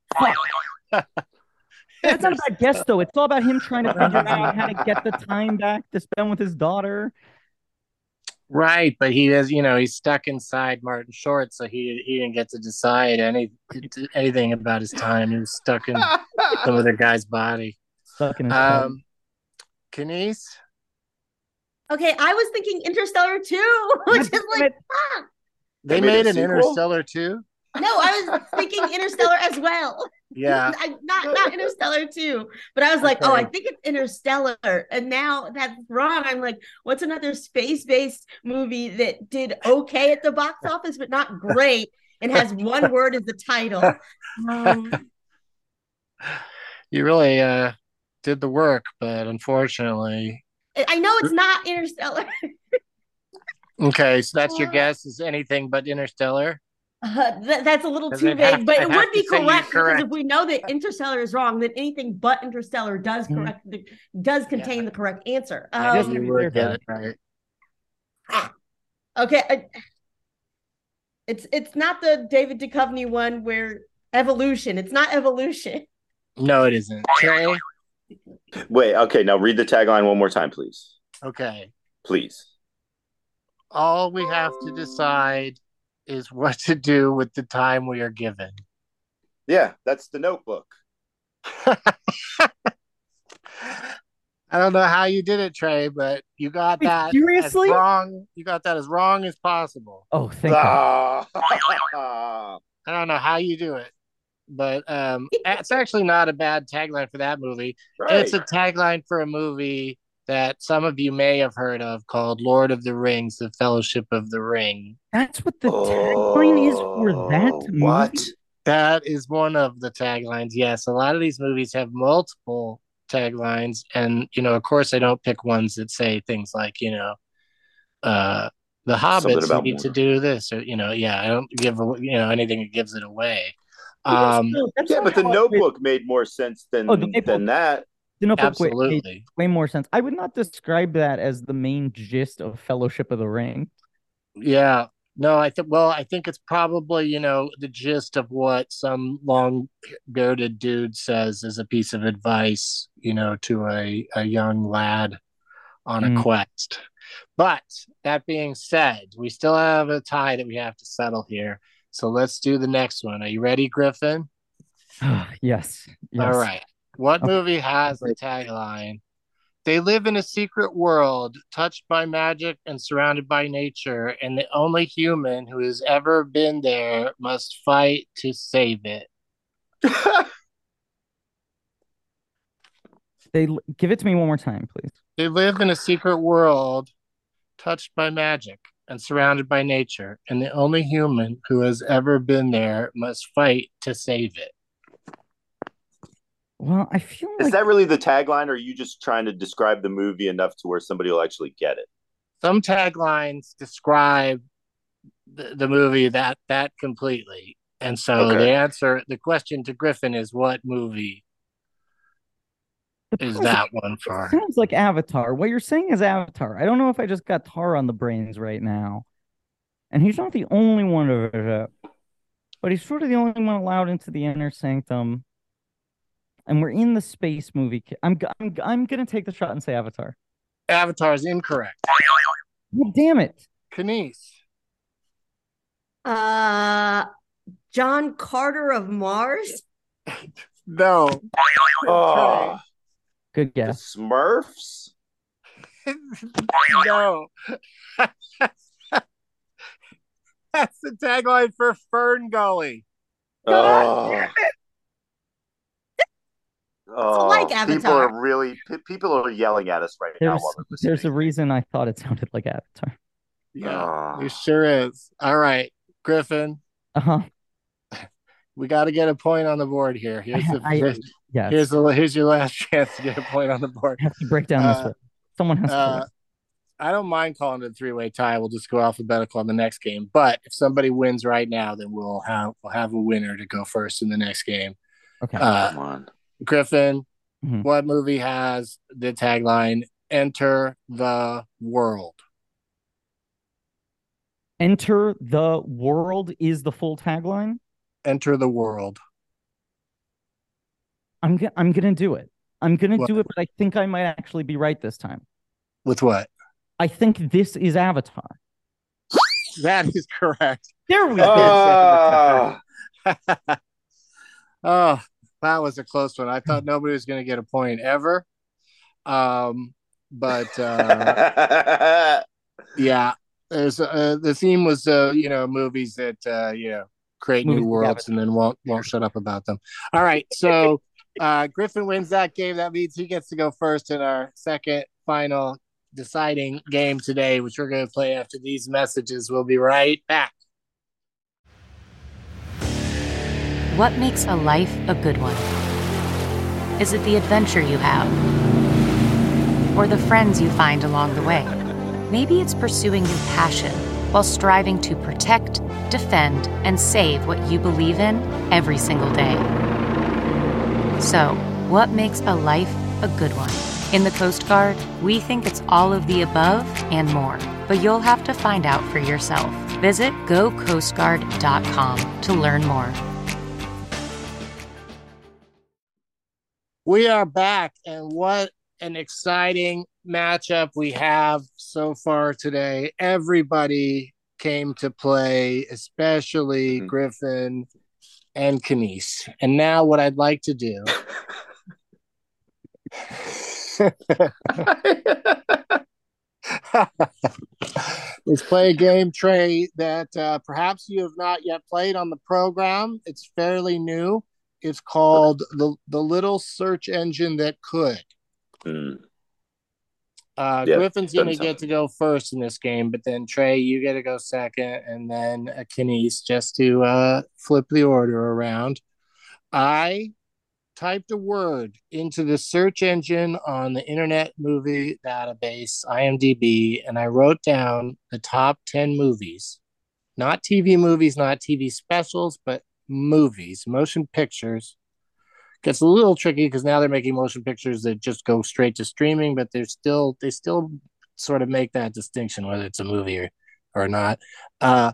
That's not a bad guess, though. It's all about him trying to figure out how to get the time back to spend with his daughter. Right, but he is, you know, he's stuck inside Martin Short, so he he didn't get to decide any anything about his time. He was stuck in some other guy's body. Stuck in his head. Um, Kenise, Okay, I was thinking Interstellar too, which is like, fuck. they, They made, made a an sequel? Interstellar too. No, I was thinking Interstellar as well. Yeah, I, not not Interstellar too, but I was like, oh, I Okay. think it's Interstellar, and now that's wrong. I'm like, what's another space-based movie that did okay at the box office, but not great, and has one word as the title? Um, you really uh did the work, but unfortunately, I know it's not Interstellar. okay. So that's your guess is anything but Interstellar. Uh, th- that's a little 'Cause too I'd have- vague, but I'd it have would be to say you're correct, because correct. if we know that Interstellar is wrong, then anything but Interstellar does Mhm. correct the, does contain the correct answer. Yeah, Just to Um, be you clear, would get guys. it right. okay, I, it's it's not the David Duchovny one where evolution. It's not evolution. No, it isn't. Trey, Wait, okay, now read the tagline one more time, please. okay. Please. All we have to decide is what to do with the time we are given. Yeah, that's the Notebook. I don't know how you did it, Trey, but you got Wait, that seriously? as wrong. You got that as wrong as possible. Oh, thank God. Ah. I don't know how you do it, but um, it's actually not a bad tagline for that movie. Right. It's a tagline for a movie that some of you may have heard of called Lord of the Rings: The Fellowship of the Ring. That's what the tagline is for that Oh, movie? what? That is one of the taglines. Yes, a lot of these movies have multiple taglines, and you know, of course, I don't pick ones that say things like, you know, uh, the Something hobbits about need to Mordor. do this, or you know, yeah, I don't give you know anything that gives it away. Because, Um, no, that's Yeah, not but the how I- Notebook made more sense than Oh, the Notebook. than that. The Notebook way, made absolutely. way more sense. I would not describe that as the main gist of Fellowship of the Ring. Yeah. No, I think, well, I think it's probably, you know, the gist of what some long bearded dude says as a piece of advice, you know, to a, a young lad on a Mm. quest. But that being said, we still have a tie that we have to settle here. So let's do the next one. Are you ready, Griffin? Yes. Yes. All right. What Okay. movie has the tagline? They live in a secret world, touched by magic and surrounded by nature, and the only human who has ever been there must fight to save it. They give it to me one more time, please. They live in a secret world, touched by magic and surrounded by nature, and the only human who has ever been there must fight to save it. Well, I feel Is like that really the tagline, or are you just trying to describe the movie enough to where somebody will actually get it? Some taglines describe the, the movie that that completely. And so Okay. the answer, the question to Griffin is, what movie the is problem that one for? it sounds like Avatar. What you're saying is Avatar. I don't know if I just got Tar on the brains right now. And he's not the only one of it, but he's sort of the only one allowed into the inner sanctum. And we're in the space movie. I'm I'm I'm gonna take the shot and say Avatar. Avatar is incorrect. Well, damn it. Kenise. Uh, John Carter of Mars. No. Oh, Good the guess. Smurfs? No. That's the tagline for Fern Gully. Oh. Oh, like people Avatar. are really pe- people are yelling at us right now There's while they're listening. there's a reason I thought it sounded like Avatar. Yeah, Oh. it sure is. All right, Griffin, Uh-huh. we got to get a point on the board here. Here's the I- here's, Yes. here's the here's your last chance to get a point on the board. I have to break down this Uh, one. Someone has to. Uh, I don't mind calling it a three-way tie. We'll just go alphabetical on the next game. But if somebody wins right now, then we'll have we'll have a winner to go first in the next game. Okay. Uh, Come on. Griffin, Mhm. what movie has the tagline "Enter the World"? Enter the world is the full tagline. Enter the World. I'm go- I'm gonna do it. I'm gonna What? do it, but I think I might actually be right this time. With what? I think this is Avatar. That is correct. There we go. Oh, that was a close one. I thought nobody was going to get a point ever. Um, but uh, yeah, there's uh, the theme was uh, you know movies that uh, you know create Movies new with worlds and then won't won't shut up about them. All right, so uh, Griffin wins that game. That means he gets to go first in our second final deciding game today, which we're going to play after these messages. We'll be right back. What makes a life a good one? Is it the adventure you have? Or the friends you find along the way? Maybe it's pursuing your passion while striving to protect, defend, and save what you believe in every single day. So, what makes a life a good one? In the Coast Guard, we think it's all of the above and more, but you'll have to find out for yourself. Visit go coast guard dot com to learn more. We are back, and what an exciting matchup we have so far today. Everybody came to play, especially mm-hmm. Griffin and Kenise. And now what I'd like to do is play a game, Trey, that uh, perhaps you have not yet played on the program. It's fairly new. It's called the the little search engine that could. Mm. Uh, yep, Griffin's going to get to go first in this game, but then Trey, you get to go second, and then uh, Kenise, just to uh, flip the order around. I typed a word into the search engine on the Internet Movie Database, IMDb, and I wrote down the top ten movies. Not T V movies, not T V specials, but movies, motion pictures. Gets a little tricky because now they're making motion pictures that just go straight to streaming, but they're still they still sort of make that distinction whether it's a movie or or not. Uh,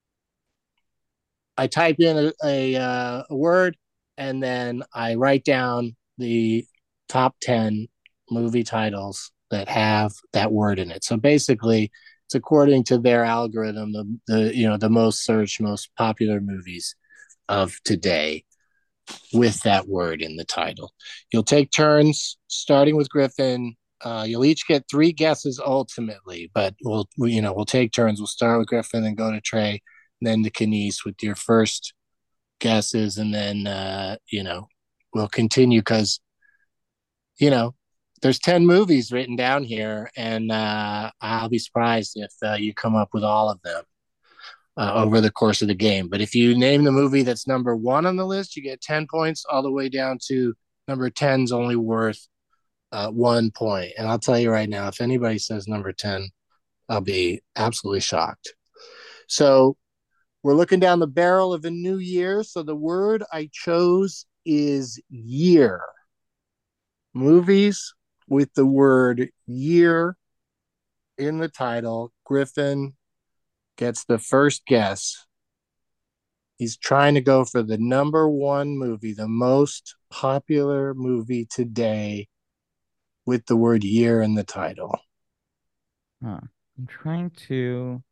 I type in a, a, uh, a word and then I write down the top ten movie titles that have that word in it. So basically, it's according to their algorithm, the the you know the most searched, most popular movies of today with that word in the title. You'll take turns, starting with Griffin. Uh, you'll each get three guesses ultimately, but we'll we, you know we'll take turns. We'll start with Griffin, then go to Trey, and then to Kenise with your first guesses, and then uh, you know we'll continue because you know there's ten movies written down here, and uh, I'll be surprised if uh, you come up with all of them uh, over the course of the game. But if you name the movie that's number one on the list, you get ten points, all the way down to number ten's only worth uh, one point. And I'll tell you right now, if anybody says number ten, I'll be absolutely shocked. So we're looking down the barrel of a new year. So the word I chose is year. Movies with the word year in the title. Griffin gets the first guess. He's trying to go for the number one movie, the most popular movie today with the word year in the title. Huh. I'm trying to...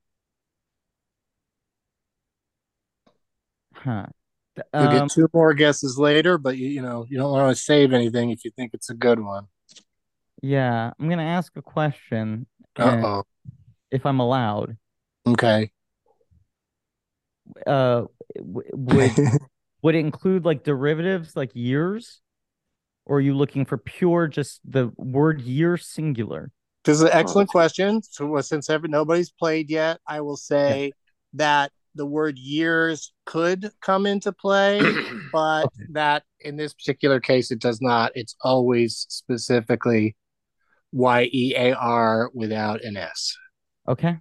Huh. You'll Um, get two more guesses later, but you, you know, you don't want to save anything if you think it's a good one. yeah, I'm gonna ask a question. Uh-oh. If I'm allowed. Okay. Uh, w- would would it include like derivatives, like years, or are you looking for pure just the word year singular? This is an excellent oh. question. So since every, nobody's played yet, I will say yeah. that the word years could come into play, but okay. that in this particular case, it does not. It's always specifically Y E A R without an S. Okay.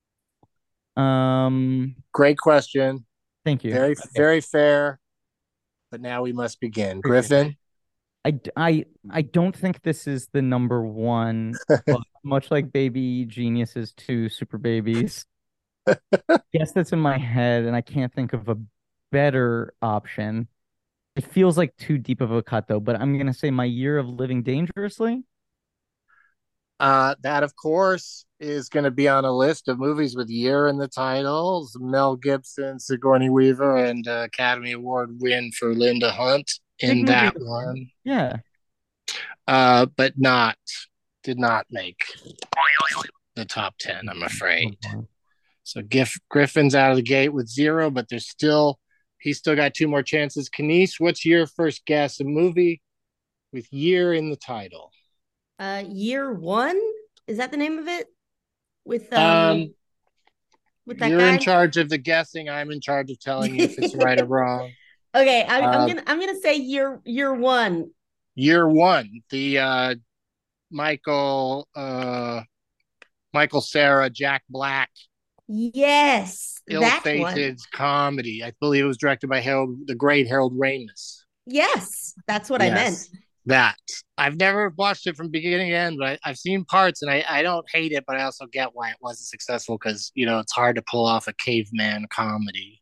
Um. Great question. Thank you. Very, okay. very fair. But now we must begin. Griffin? I, I, I don't think this is the number one, but much like Baby Geniuses two Super Babies. Yes, that's in my head, and I can't think of a better option. It feels like too deep of a cut, though, but I'm going to say My Year of Living Dangerously. Uh, that, of course, is going to be on a list of movies with year in the titles. Mel Gibson, Sigourney Weaver, and uh, Academy Award win for Linda Hunt in that one. Yeah. Uh, but not, did not make the top ten, I'm afraid. So Gif, Griffin's out of the gate with zero, but there's still, he's still got two more chances. Kanice, what's your first guess? A movie with year in the title. Uh, Year One, is that the name of it? With um, Um, with that you're guy. in charge of the guessing. I'm in charge of telling you if it's right or wrong. Okay, I, I'm Uh, gonna I'm gonna say year year one. Year one, the uh, Michael, uh, Michael Cera, Jack Black, Yes, that one. ill-fated comedy. I believe it was directed by Harold, the great Harold Ramis. Yes, that's what I meant. Yes, that. I've never watched it from beginning to end, but I, I've seen parts, and I, I don't hate it, but I also get why it wasn't successful because, you know, it's hard to pull off a caveman comedy.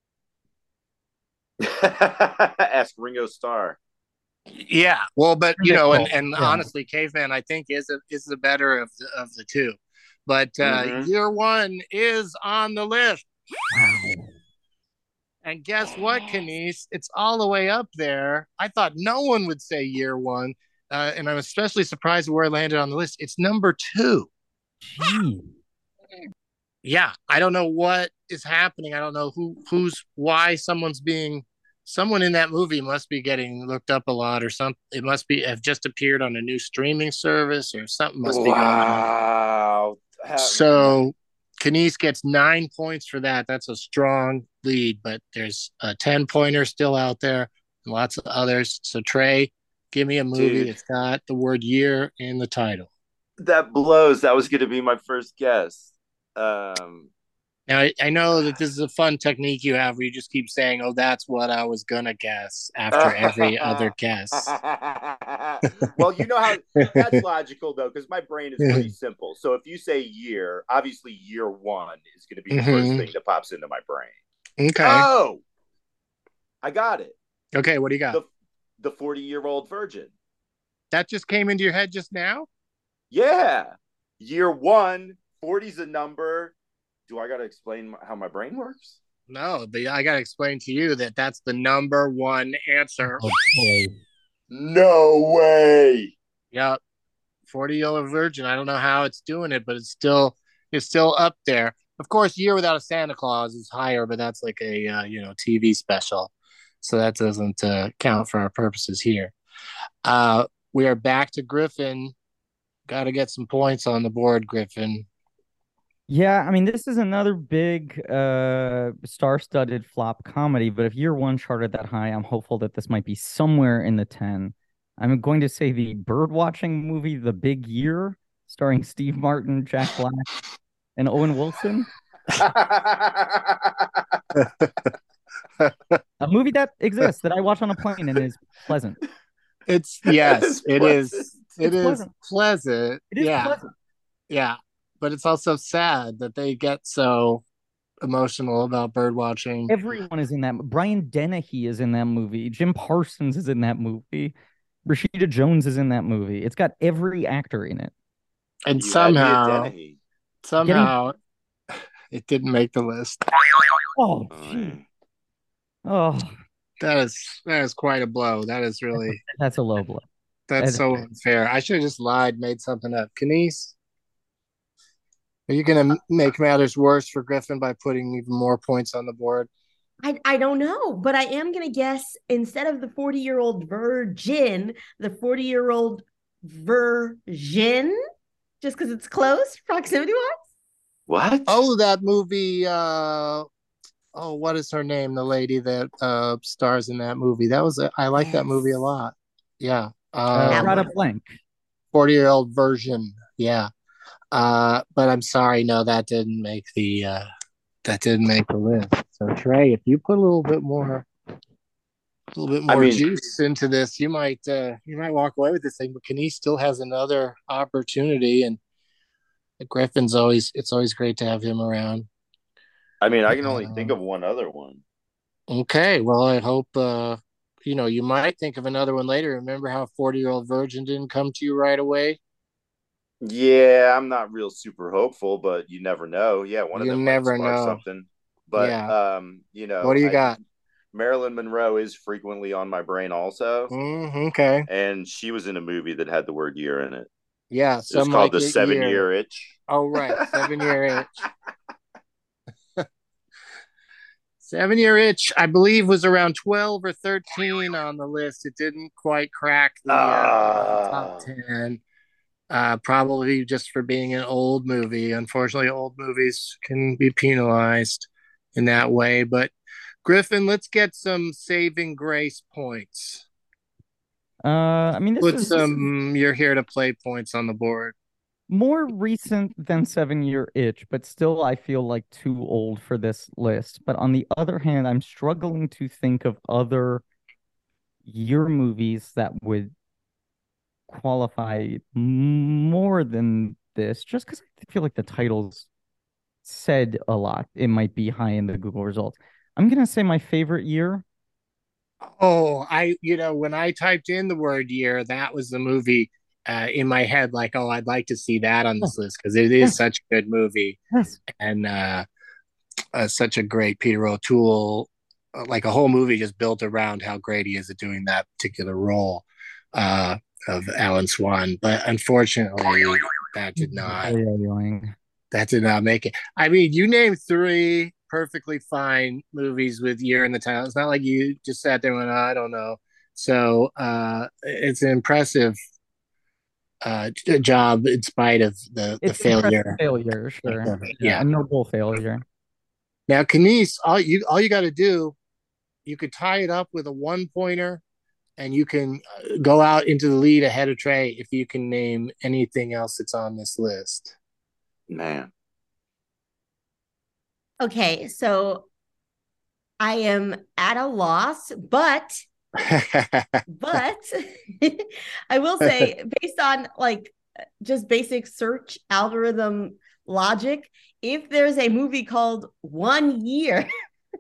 Ask Ringo Starr. Yeah, well, but you know, and, and Yeah. honestly, Caveman, I think is a, is the better of the of the two. But uh, Mhm. Year One is on the list, Wow. and guess what, Kanice? It's all the way up there. I thought no one would say Year One, uh, and I'm especially surprised where it landed on the list. It's number two. Gee. Yeah, I don't know what is happening. I don't know who who's why someone's being. Someone in that movie must be getting looked up a lot, or something. It must be have just appeared on a new streaming service, or something must be going on. Wow. Ha- So, Kanice gets nine points for that. That's a strong lead, but there's a ten pointer still out there, and lots of others. So, Trey, give me a movie Dude. that's got the word year in the title. that blows. That was going to be my first guess. Um, Now, I, I know that this is a fun technique you have where you just keep saying, oh, that's what I was going to guess after every other guess. well, you know how that's logical, though, because my brain is pretty simple. So if you say year, obviously year one is going to be the Mhm. first thing that pops into my brain. Okay. Oh, I got it. Okay, what do you got? The the forty-year-old virgin. That just came into your head just now? Yeah. Year one, forty's a number. Do I got to explain how my brain works? No, but I got to explain to you that that's the number one answer. Oh, boy. No way. Yep. forty-year-old virgin. I don't know how it's doing it, but it's still it's still up there. Of course, Year Without a Santa Claus is higher, but that's like a uh, you know T V special, so that doesn't uh, count for our purposes here. Uh, we are back to Griffin. Got to get some points on the board, Griffin. Yeah, I mean, this is another big uh star-studded flop comedy, but if Year One charted that high, I'm hopeful that this might be somewhere in the ten. I'm going to say the bird-watching movie, The Big Year, starring Steve Martin, Jack Black, and Owen Wilson. A movie that exists that I watch on a plane and is pleasant. It's yes, it is. It It's is pleasant. pleasant. It is yeah, pleasant. yeah, but it's also sad that they get so emotional about bird watching. Everyone is in that. Brian Dennehy is in that movie. Jim Parsons is in that movie. Rashida Jones is in that movie. It's got every actor in it. And You had me at somehow, Dennehy. somehow, it didn't make the list. Oh, Oh, gee. man. Oh, That is that is quite a blow. That is really that's a low blow. that's That's- so unfair. I should have just lied, made something up. Kanice, are you going to make matters worse for Griffin by putting even more points on the board? I, I don't know, but I am going to guess instead of the forty-year-old virgin, the forty-year-old virgin, just because it's close proximity-wise. What? Oh, that movie. Uh, oh, what is her name? The lady that uh, stars in that movie. That was a, I like that movie a Yes. lot. Yeah. Uh, That Um, got a one. blank. forty-year-old version. Yeah. Uh, but I'm sorry, no, that didn't make the uh, that didn't make the list. So Trey, if you put a little bit more, a little bit I more mean- juice into this, you might uh, you might walk away with this thing. But Kenny still has another opportunity, and Griffin's always it's always great to have him around. I mean, I can only think of one other one. Okay, well, I hope uh, you know you might think of another one later. Remember how forty-year-old virgin didn't come to you right away? Yeah, I'm not real super hopeful, but you never know. Yeah, one of You them might never spark know. something. But Yeah. um, you What know, do you I got? Marilyn Monroe is frequently on my brain also, Mm, okay. and she was in a movie that had the word year in it. Yeah, It was some called like The it Seven year. Year Itch. Oh, right. Seven year itch. Seven year itch, I believe, was around twelve or thirteen on the list. It didn't quite crack the uh, top Ah, ten. Uh, probably just for being an old movie. Unfortunately, old movies can be penalized in that way. But Griffin, let's get some saving grace points. Uh, I mean, this Put is this is some you're here to play points on the board. more recent than Seven Year Itch, but still, I feel like too old for this list. But on the other hand, I'm struggling to think of other year movies that would qualify more than this, just because I feel like the titles said a lot. It might be high in the Google results. I'm gonna say my favorite year. Oh, I, you know, when I typed in the word year, that was the movie uh, in my head. Like, oh, I'd like to see that on Oh, this list because it is yes, such a good movie yes. and uh, uh, such a great Peter O'Toole. uh, Like a whole movie just built around how great he is at doing that particular role uh, of Alan Swan. But unfortunately, that did not Very annoying. that did not make it. I mean, you named three perfectly fine movies with year in the title. It's not like you just sat there and went, "Oh, I don't know." So uh, it's an impressive uh, job in spite of the the It's impressive failure. failure, sure. Yeah, Yeah. a noble failure. Now, Kenise, all you all you got to do, you could tie it up with a one pointer, and you can uh, go out into the lead ahead of Trey if you can name anything else that's on this list. man. Okay, so I am at a loss, but but I will say, based on like just basic search algorithm logic, if there's a movie called One Year,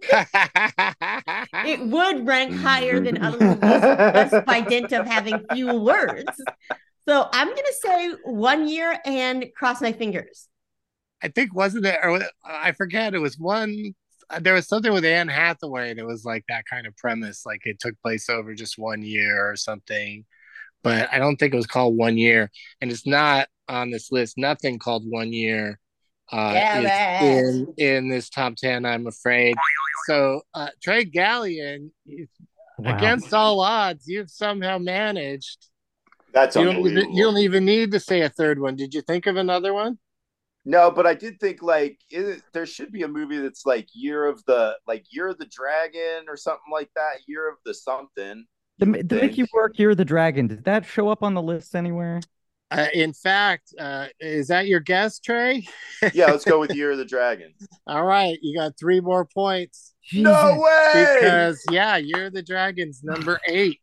it would rank higher than other movies just by dint of having few words. So I'm gonna say One Year and cross my fingers. I think wasn't it, or I forget. It was one. There was something with Anne Hathaway that was like that kind of premise, like it took place over just one year or something. But I don't think it was called One Year, and it's not on this list. Nothing called One Year uh, Damn is it. in in this top ten, I'm afraid. So uh, Trey Gallion, Wow. against all odds, you've somehow managed. That's You don't even you unbelievable. don't even need to say a third one. Did you think of another one? No, but I did think like it, there should be a movie that's like Year of the like Year of the Dragon or something like that. Year of the something. The, You would the think. Mickey Rourke Year of the Dragon, did that show up on the list anywhere? Uh, in fact, uh, is that your guess, Trey? Yeah, let's go with Year of the Dragon. All right, you got three more points. No way! Because yeah, you're the Dragons number eight.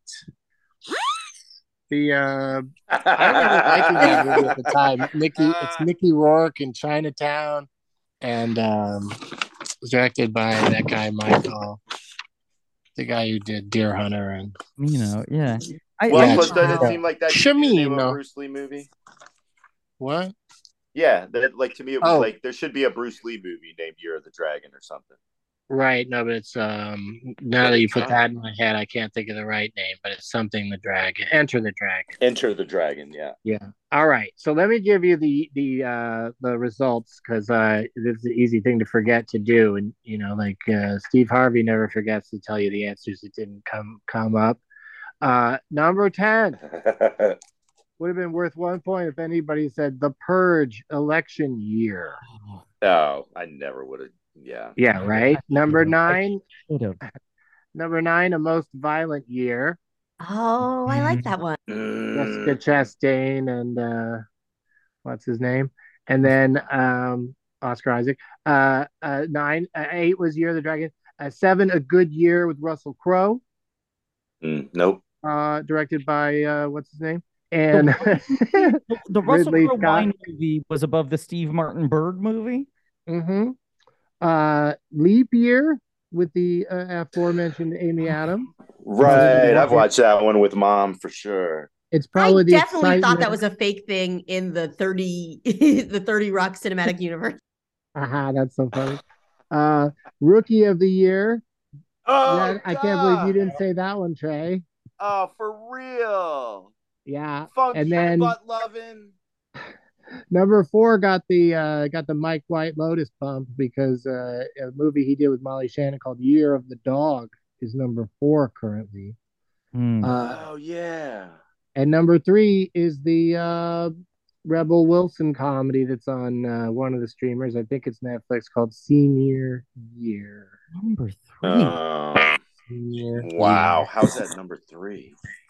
The uh, I remember liking that movie at the time. Mickey, it's Mickey Rourke in Chinatown, and um, it was directed by that guy Michael, the guy who did Deer Hunter and You know, yeah. I, Well, Yeah, but doesn't it Chimino. seem like that should be the name of a Chimino. Bruce Lee movie? What? Yeah, that like to me it was Oh. like there should be a Bruce Lee movie named Year of the Dragon or something. Right, no, but it's um now But that you it's put not. that in my head, I can't think of the right name, but it's something the dragon. Enter the Dragon. Enter the Dragon, yeah. Yeah. All right. So let me give you the the uh the results because uh this is an easy thing to forget to do. And you know, like uh Steve Harvey never forgets to tell you the answers that didn't come come up. Uh number ten would have been worth one point if anybody said the Purge election year. No, I never would have. Yeah. Yeah, right. Number nine, should have. number nine, a most violent year. Oh, I like that one. Jessica Chastain and uh, what's his name, and then um, Oscar Isaac. Uh, uh, nine, uh, eight was Year of the Dragon. Uh, seven, A Good Year with Russell Crowe, Mm, nope. uh, directed by uh, what's his name, and The, the Russell Ridley Crowe Scott. wine movie was above the Steve Martin Bird movie. Mm-hmm. Uh, Leap Year with the uh, aforementioned Amy Adams. Right. I've watched that one with mom for sure. It's probably I the definitely thought excitement. that was a fake thing in the thirty the thirty Rock cinematic universe. Aha, that's so funny. Uh, Rookie of the Year. Oh, That I can't believe you God. didn't say that one, Trey. Oh, for real. Yeah, Funky and then butt loving. number four got the uh, got the Mike White Lotus pump because uh, a movie he did with Molly Shannon called Year of the Dog is number four currently. Hmm. Uh, Oh, yeah. and number three is the uh, Rebel Wilson comedy that's on uh, one of the streamers. I think it's Netflix called Senior Year. Number three. Um, Senior wow. Year. How's that number three?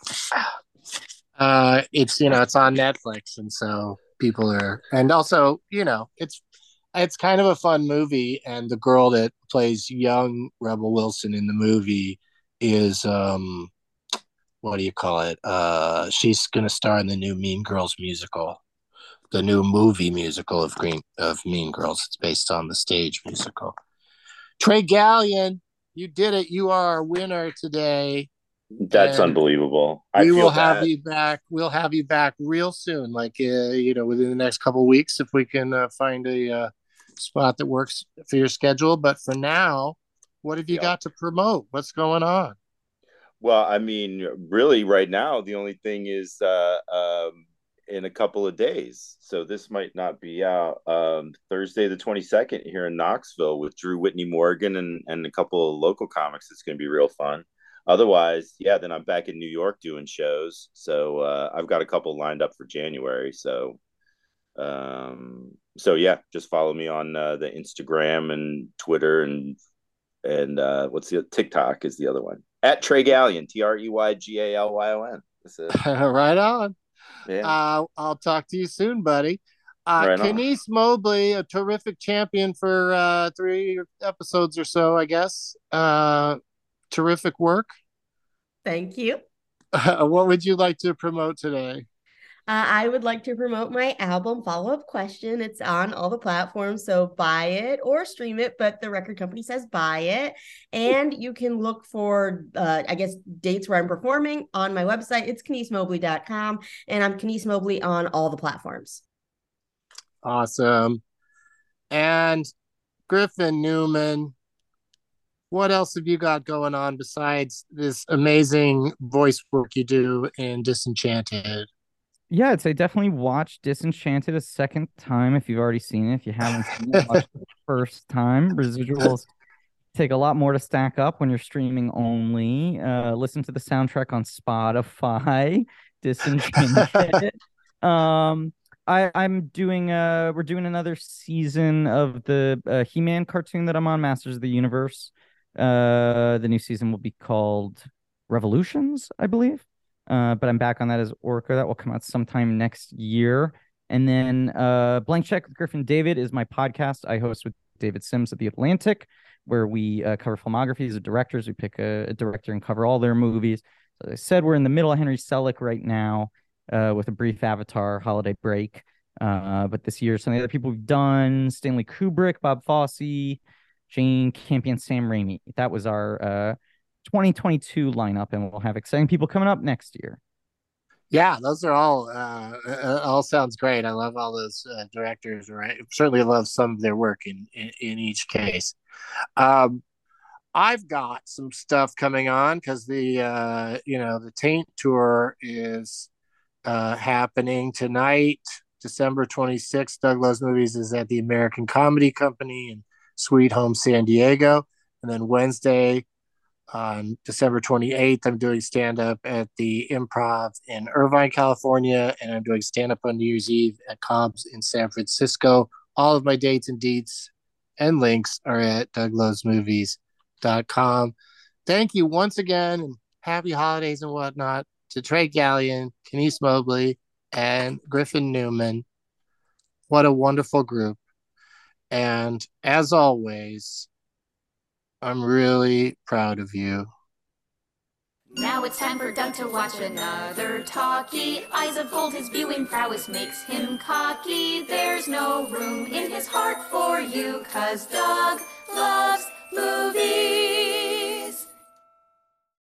Uh, it's you know it's on Netflix, and so people are, and also you know it's it's kind of a fun movie, and the girl that plays young Rebel Wilson in the movie is um what do you call it? Uh, she's gonna star in the new Mean Girls musical, the new movie musical of Green of Mean Girls. It's based on the stage musical. Trey Gallion, you did it. You are our winner today. That's And unbelievable. I we feel will have bad. you back. We'll have you back real soon, like uh, you know, within the next couple of weeks, if we can uh, find a uh, spot that works for your schedule. But for now, what have you Yep. got to promote? What's going on? Well, I mean, really, right now, the only thing is uh, um, in a couple of days. So this might not be out. Um, Thursday, the twenty-second, here in Knoxville with Drew Whitney Morgan and, and a couple of local comics. It's going to be real fun. Otherwise, yeah, then I'm back in New York doing shows. So uh, I've got a couple lined up for January. So, um, so yeah, just follow me on uh, the Instagram and Twitter and and uh, what's the TikTok is the other one at Trey Gallion, T R E Y G A L Y O N. That's it. Right on. Yeah. Uh, I'll talk to you soon, buddy. Uh, Right on. Kenise Mobley, a terrific champion for uh, three episodes or so, I guess. Uh, terrific work. Thank you. Uh, what would you like to promote today? Uh, I would like to promote my album, Follow Up Question. It's on all the platforms, so buy it or stream it, but the record company says buy it. And you can look for, uh, I guess, dates where I'm performing on my website. It's kenise mobley dot com, and I'm Kenise Mobley on all the platforms. Awesome. And Griffin Newman, what else have you got going on besides this amazing voice work you do in Disenchanted? Yeah, I'd say definitely watch Disenchanted a second time if you've already seen it. If you haven't seen it, watch it the first time. Residuals take a lot more to stack up when you're streaming only. Uh, listen to the soundtrack on Spotify. Disenchanted. um, I, I'm doing uh we're doing another season of the uh, He-Man cartoon that I'm on, Masters of the Universe. Uh, the new season will be called Revolutions, I believe. Uh, but I'm back on that as Orca. That will come out sometime next year. And then uh, Blank Check with Griffin David is my podcast I host with David Sims at The Atlantic, where we uh, cover filmographies of directors. We pick a, a director and cover all their movies. So as I said, we're in the middle of Henry Selick right now uh, with a brief Avatar holiday break. Uh, but this year, some of the other people we've done, Stanley Kubrick, Bob Fosse, Jane Campion, Sam Raimi. That was our uh, twenty twenty-two lineup, and we'll have exciting people coming up next year. Yeah, those are all uh, uh, all sounds great. I love all those uh, directors. Right, certainly love some of their work in in, in each case. Um, I've got some stuff coming on because the uh, you know the Taint tour is uh, happening tonight, December twenty-sixth. Doug Loves Movies is at the American Comedy Company in Sweet Home San Diego, and then Wednesday, on December twenty-eighth, I'm doing stand-up at the Improv in Irvine, California, and I'm doing stand-up on New Year's Eve at Cobb's in San Francisco. All of my dates and deets and links are at doug loves movies dot com. Thank you once again, and happy holidays and whatnot to Trey Gallion, Kenise Mobley, and Griffin Newman. What a wonderful group. And as always, I'm really proud of you. Now it's time for Doug to watch another talkie. Eyes of gold, his viewing prowess makes him cocky. There's no room in his heart for you, 'cause Doug loves movies.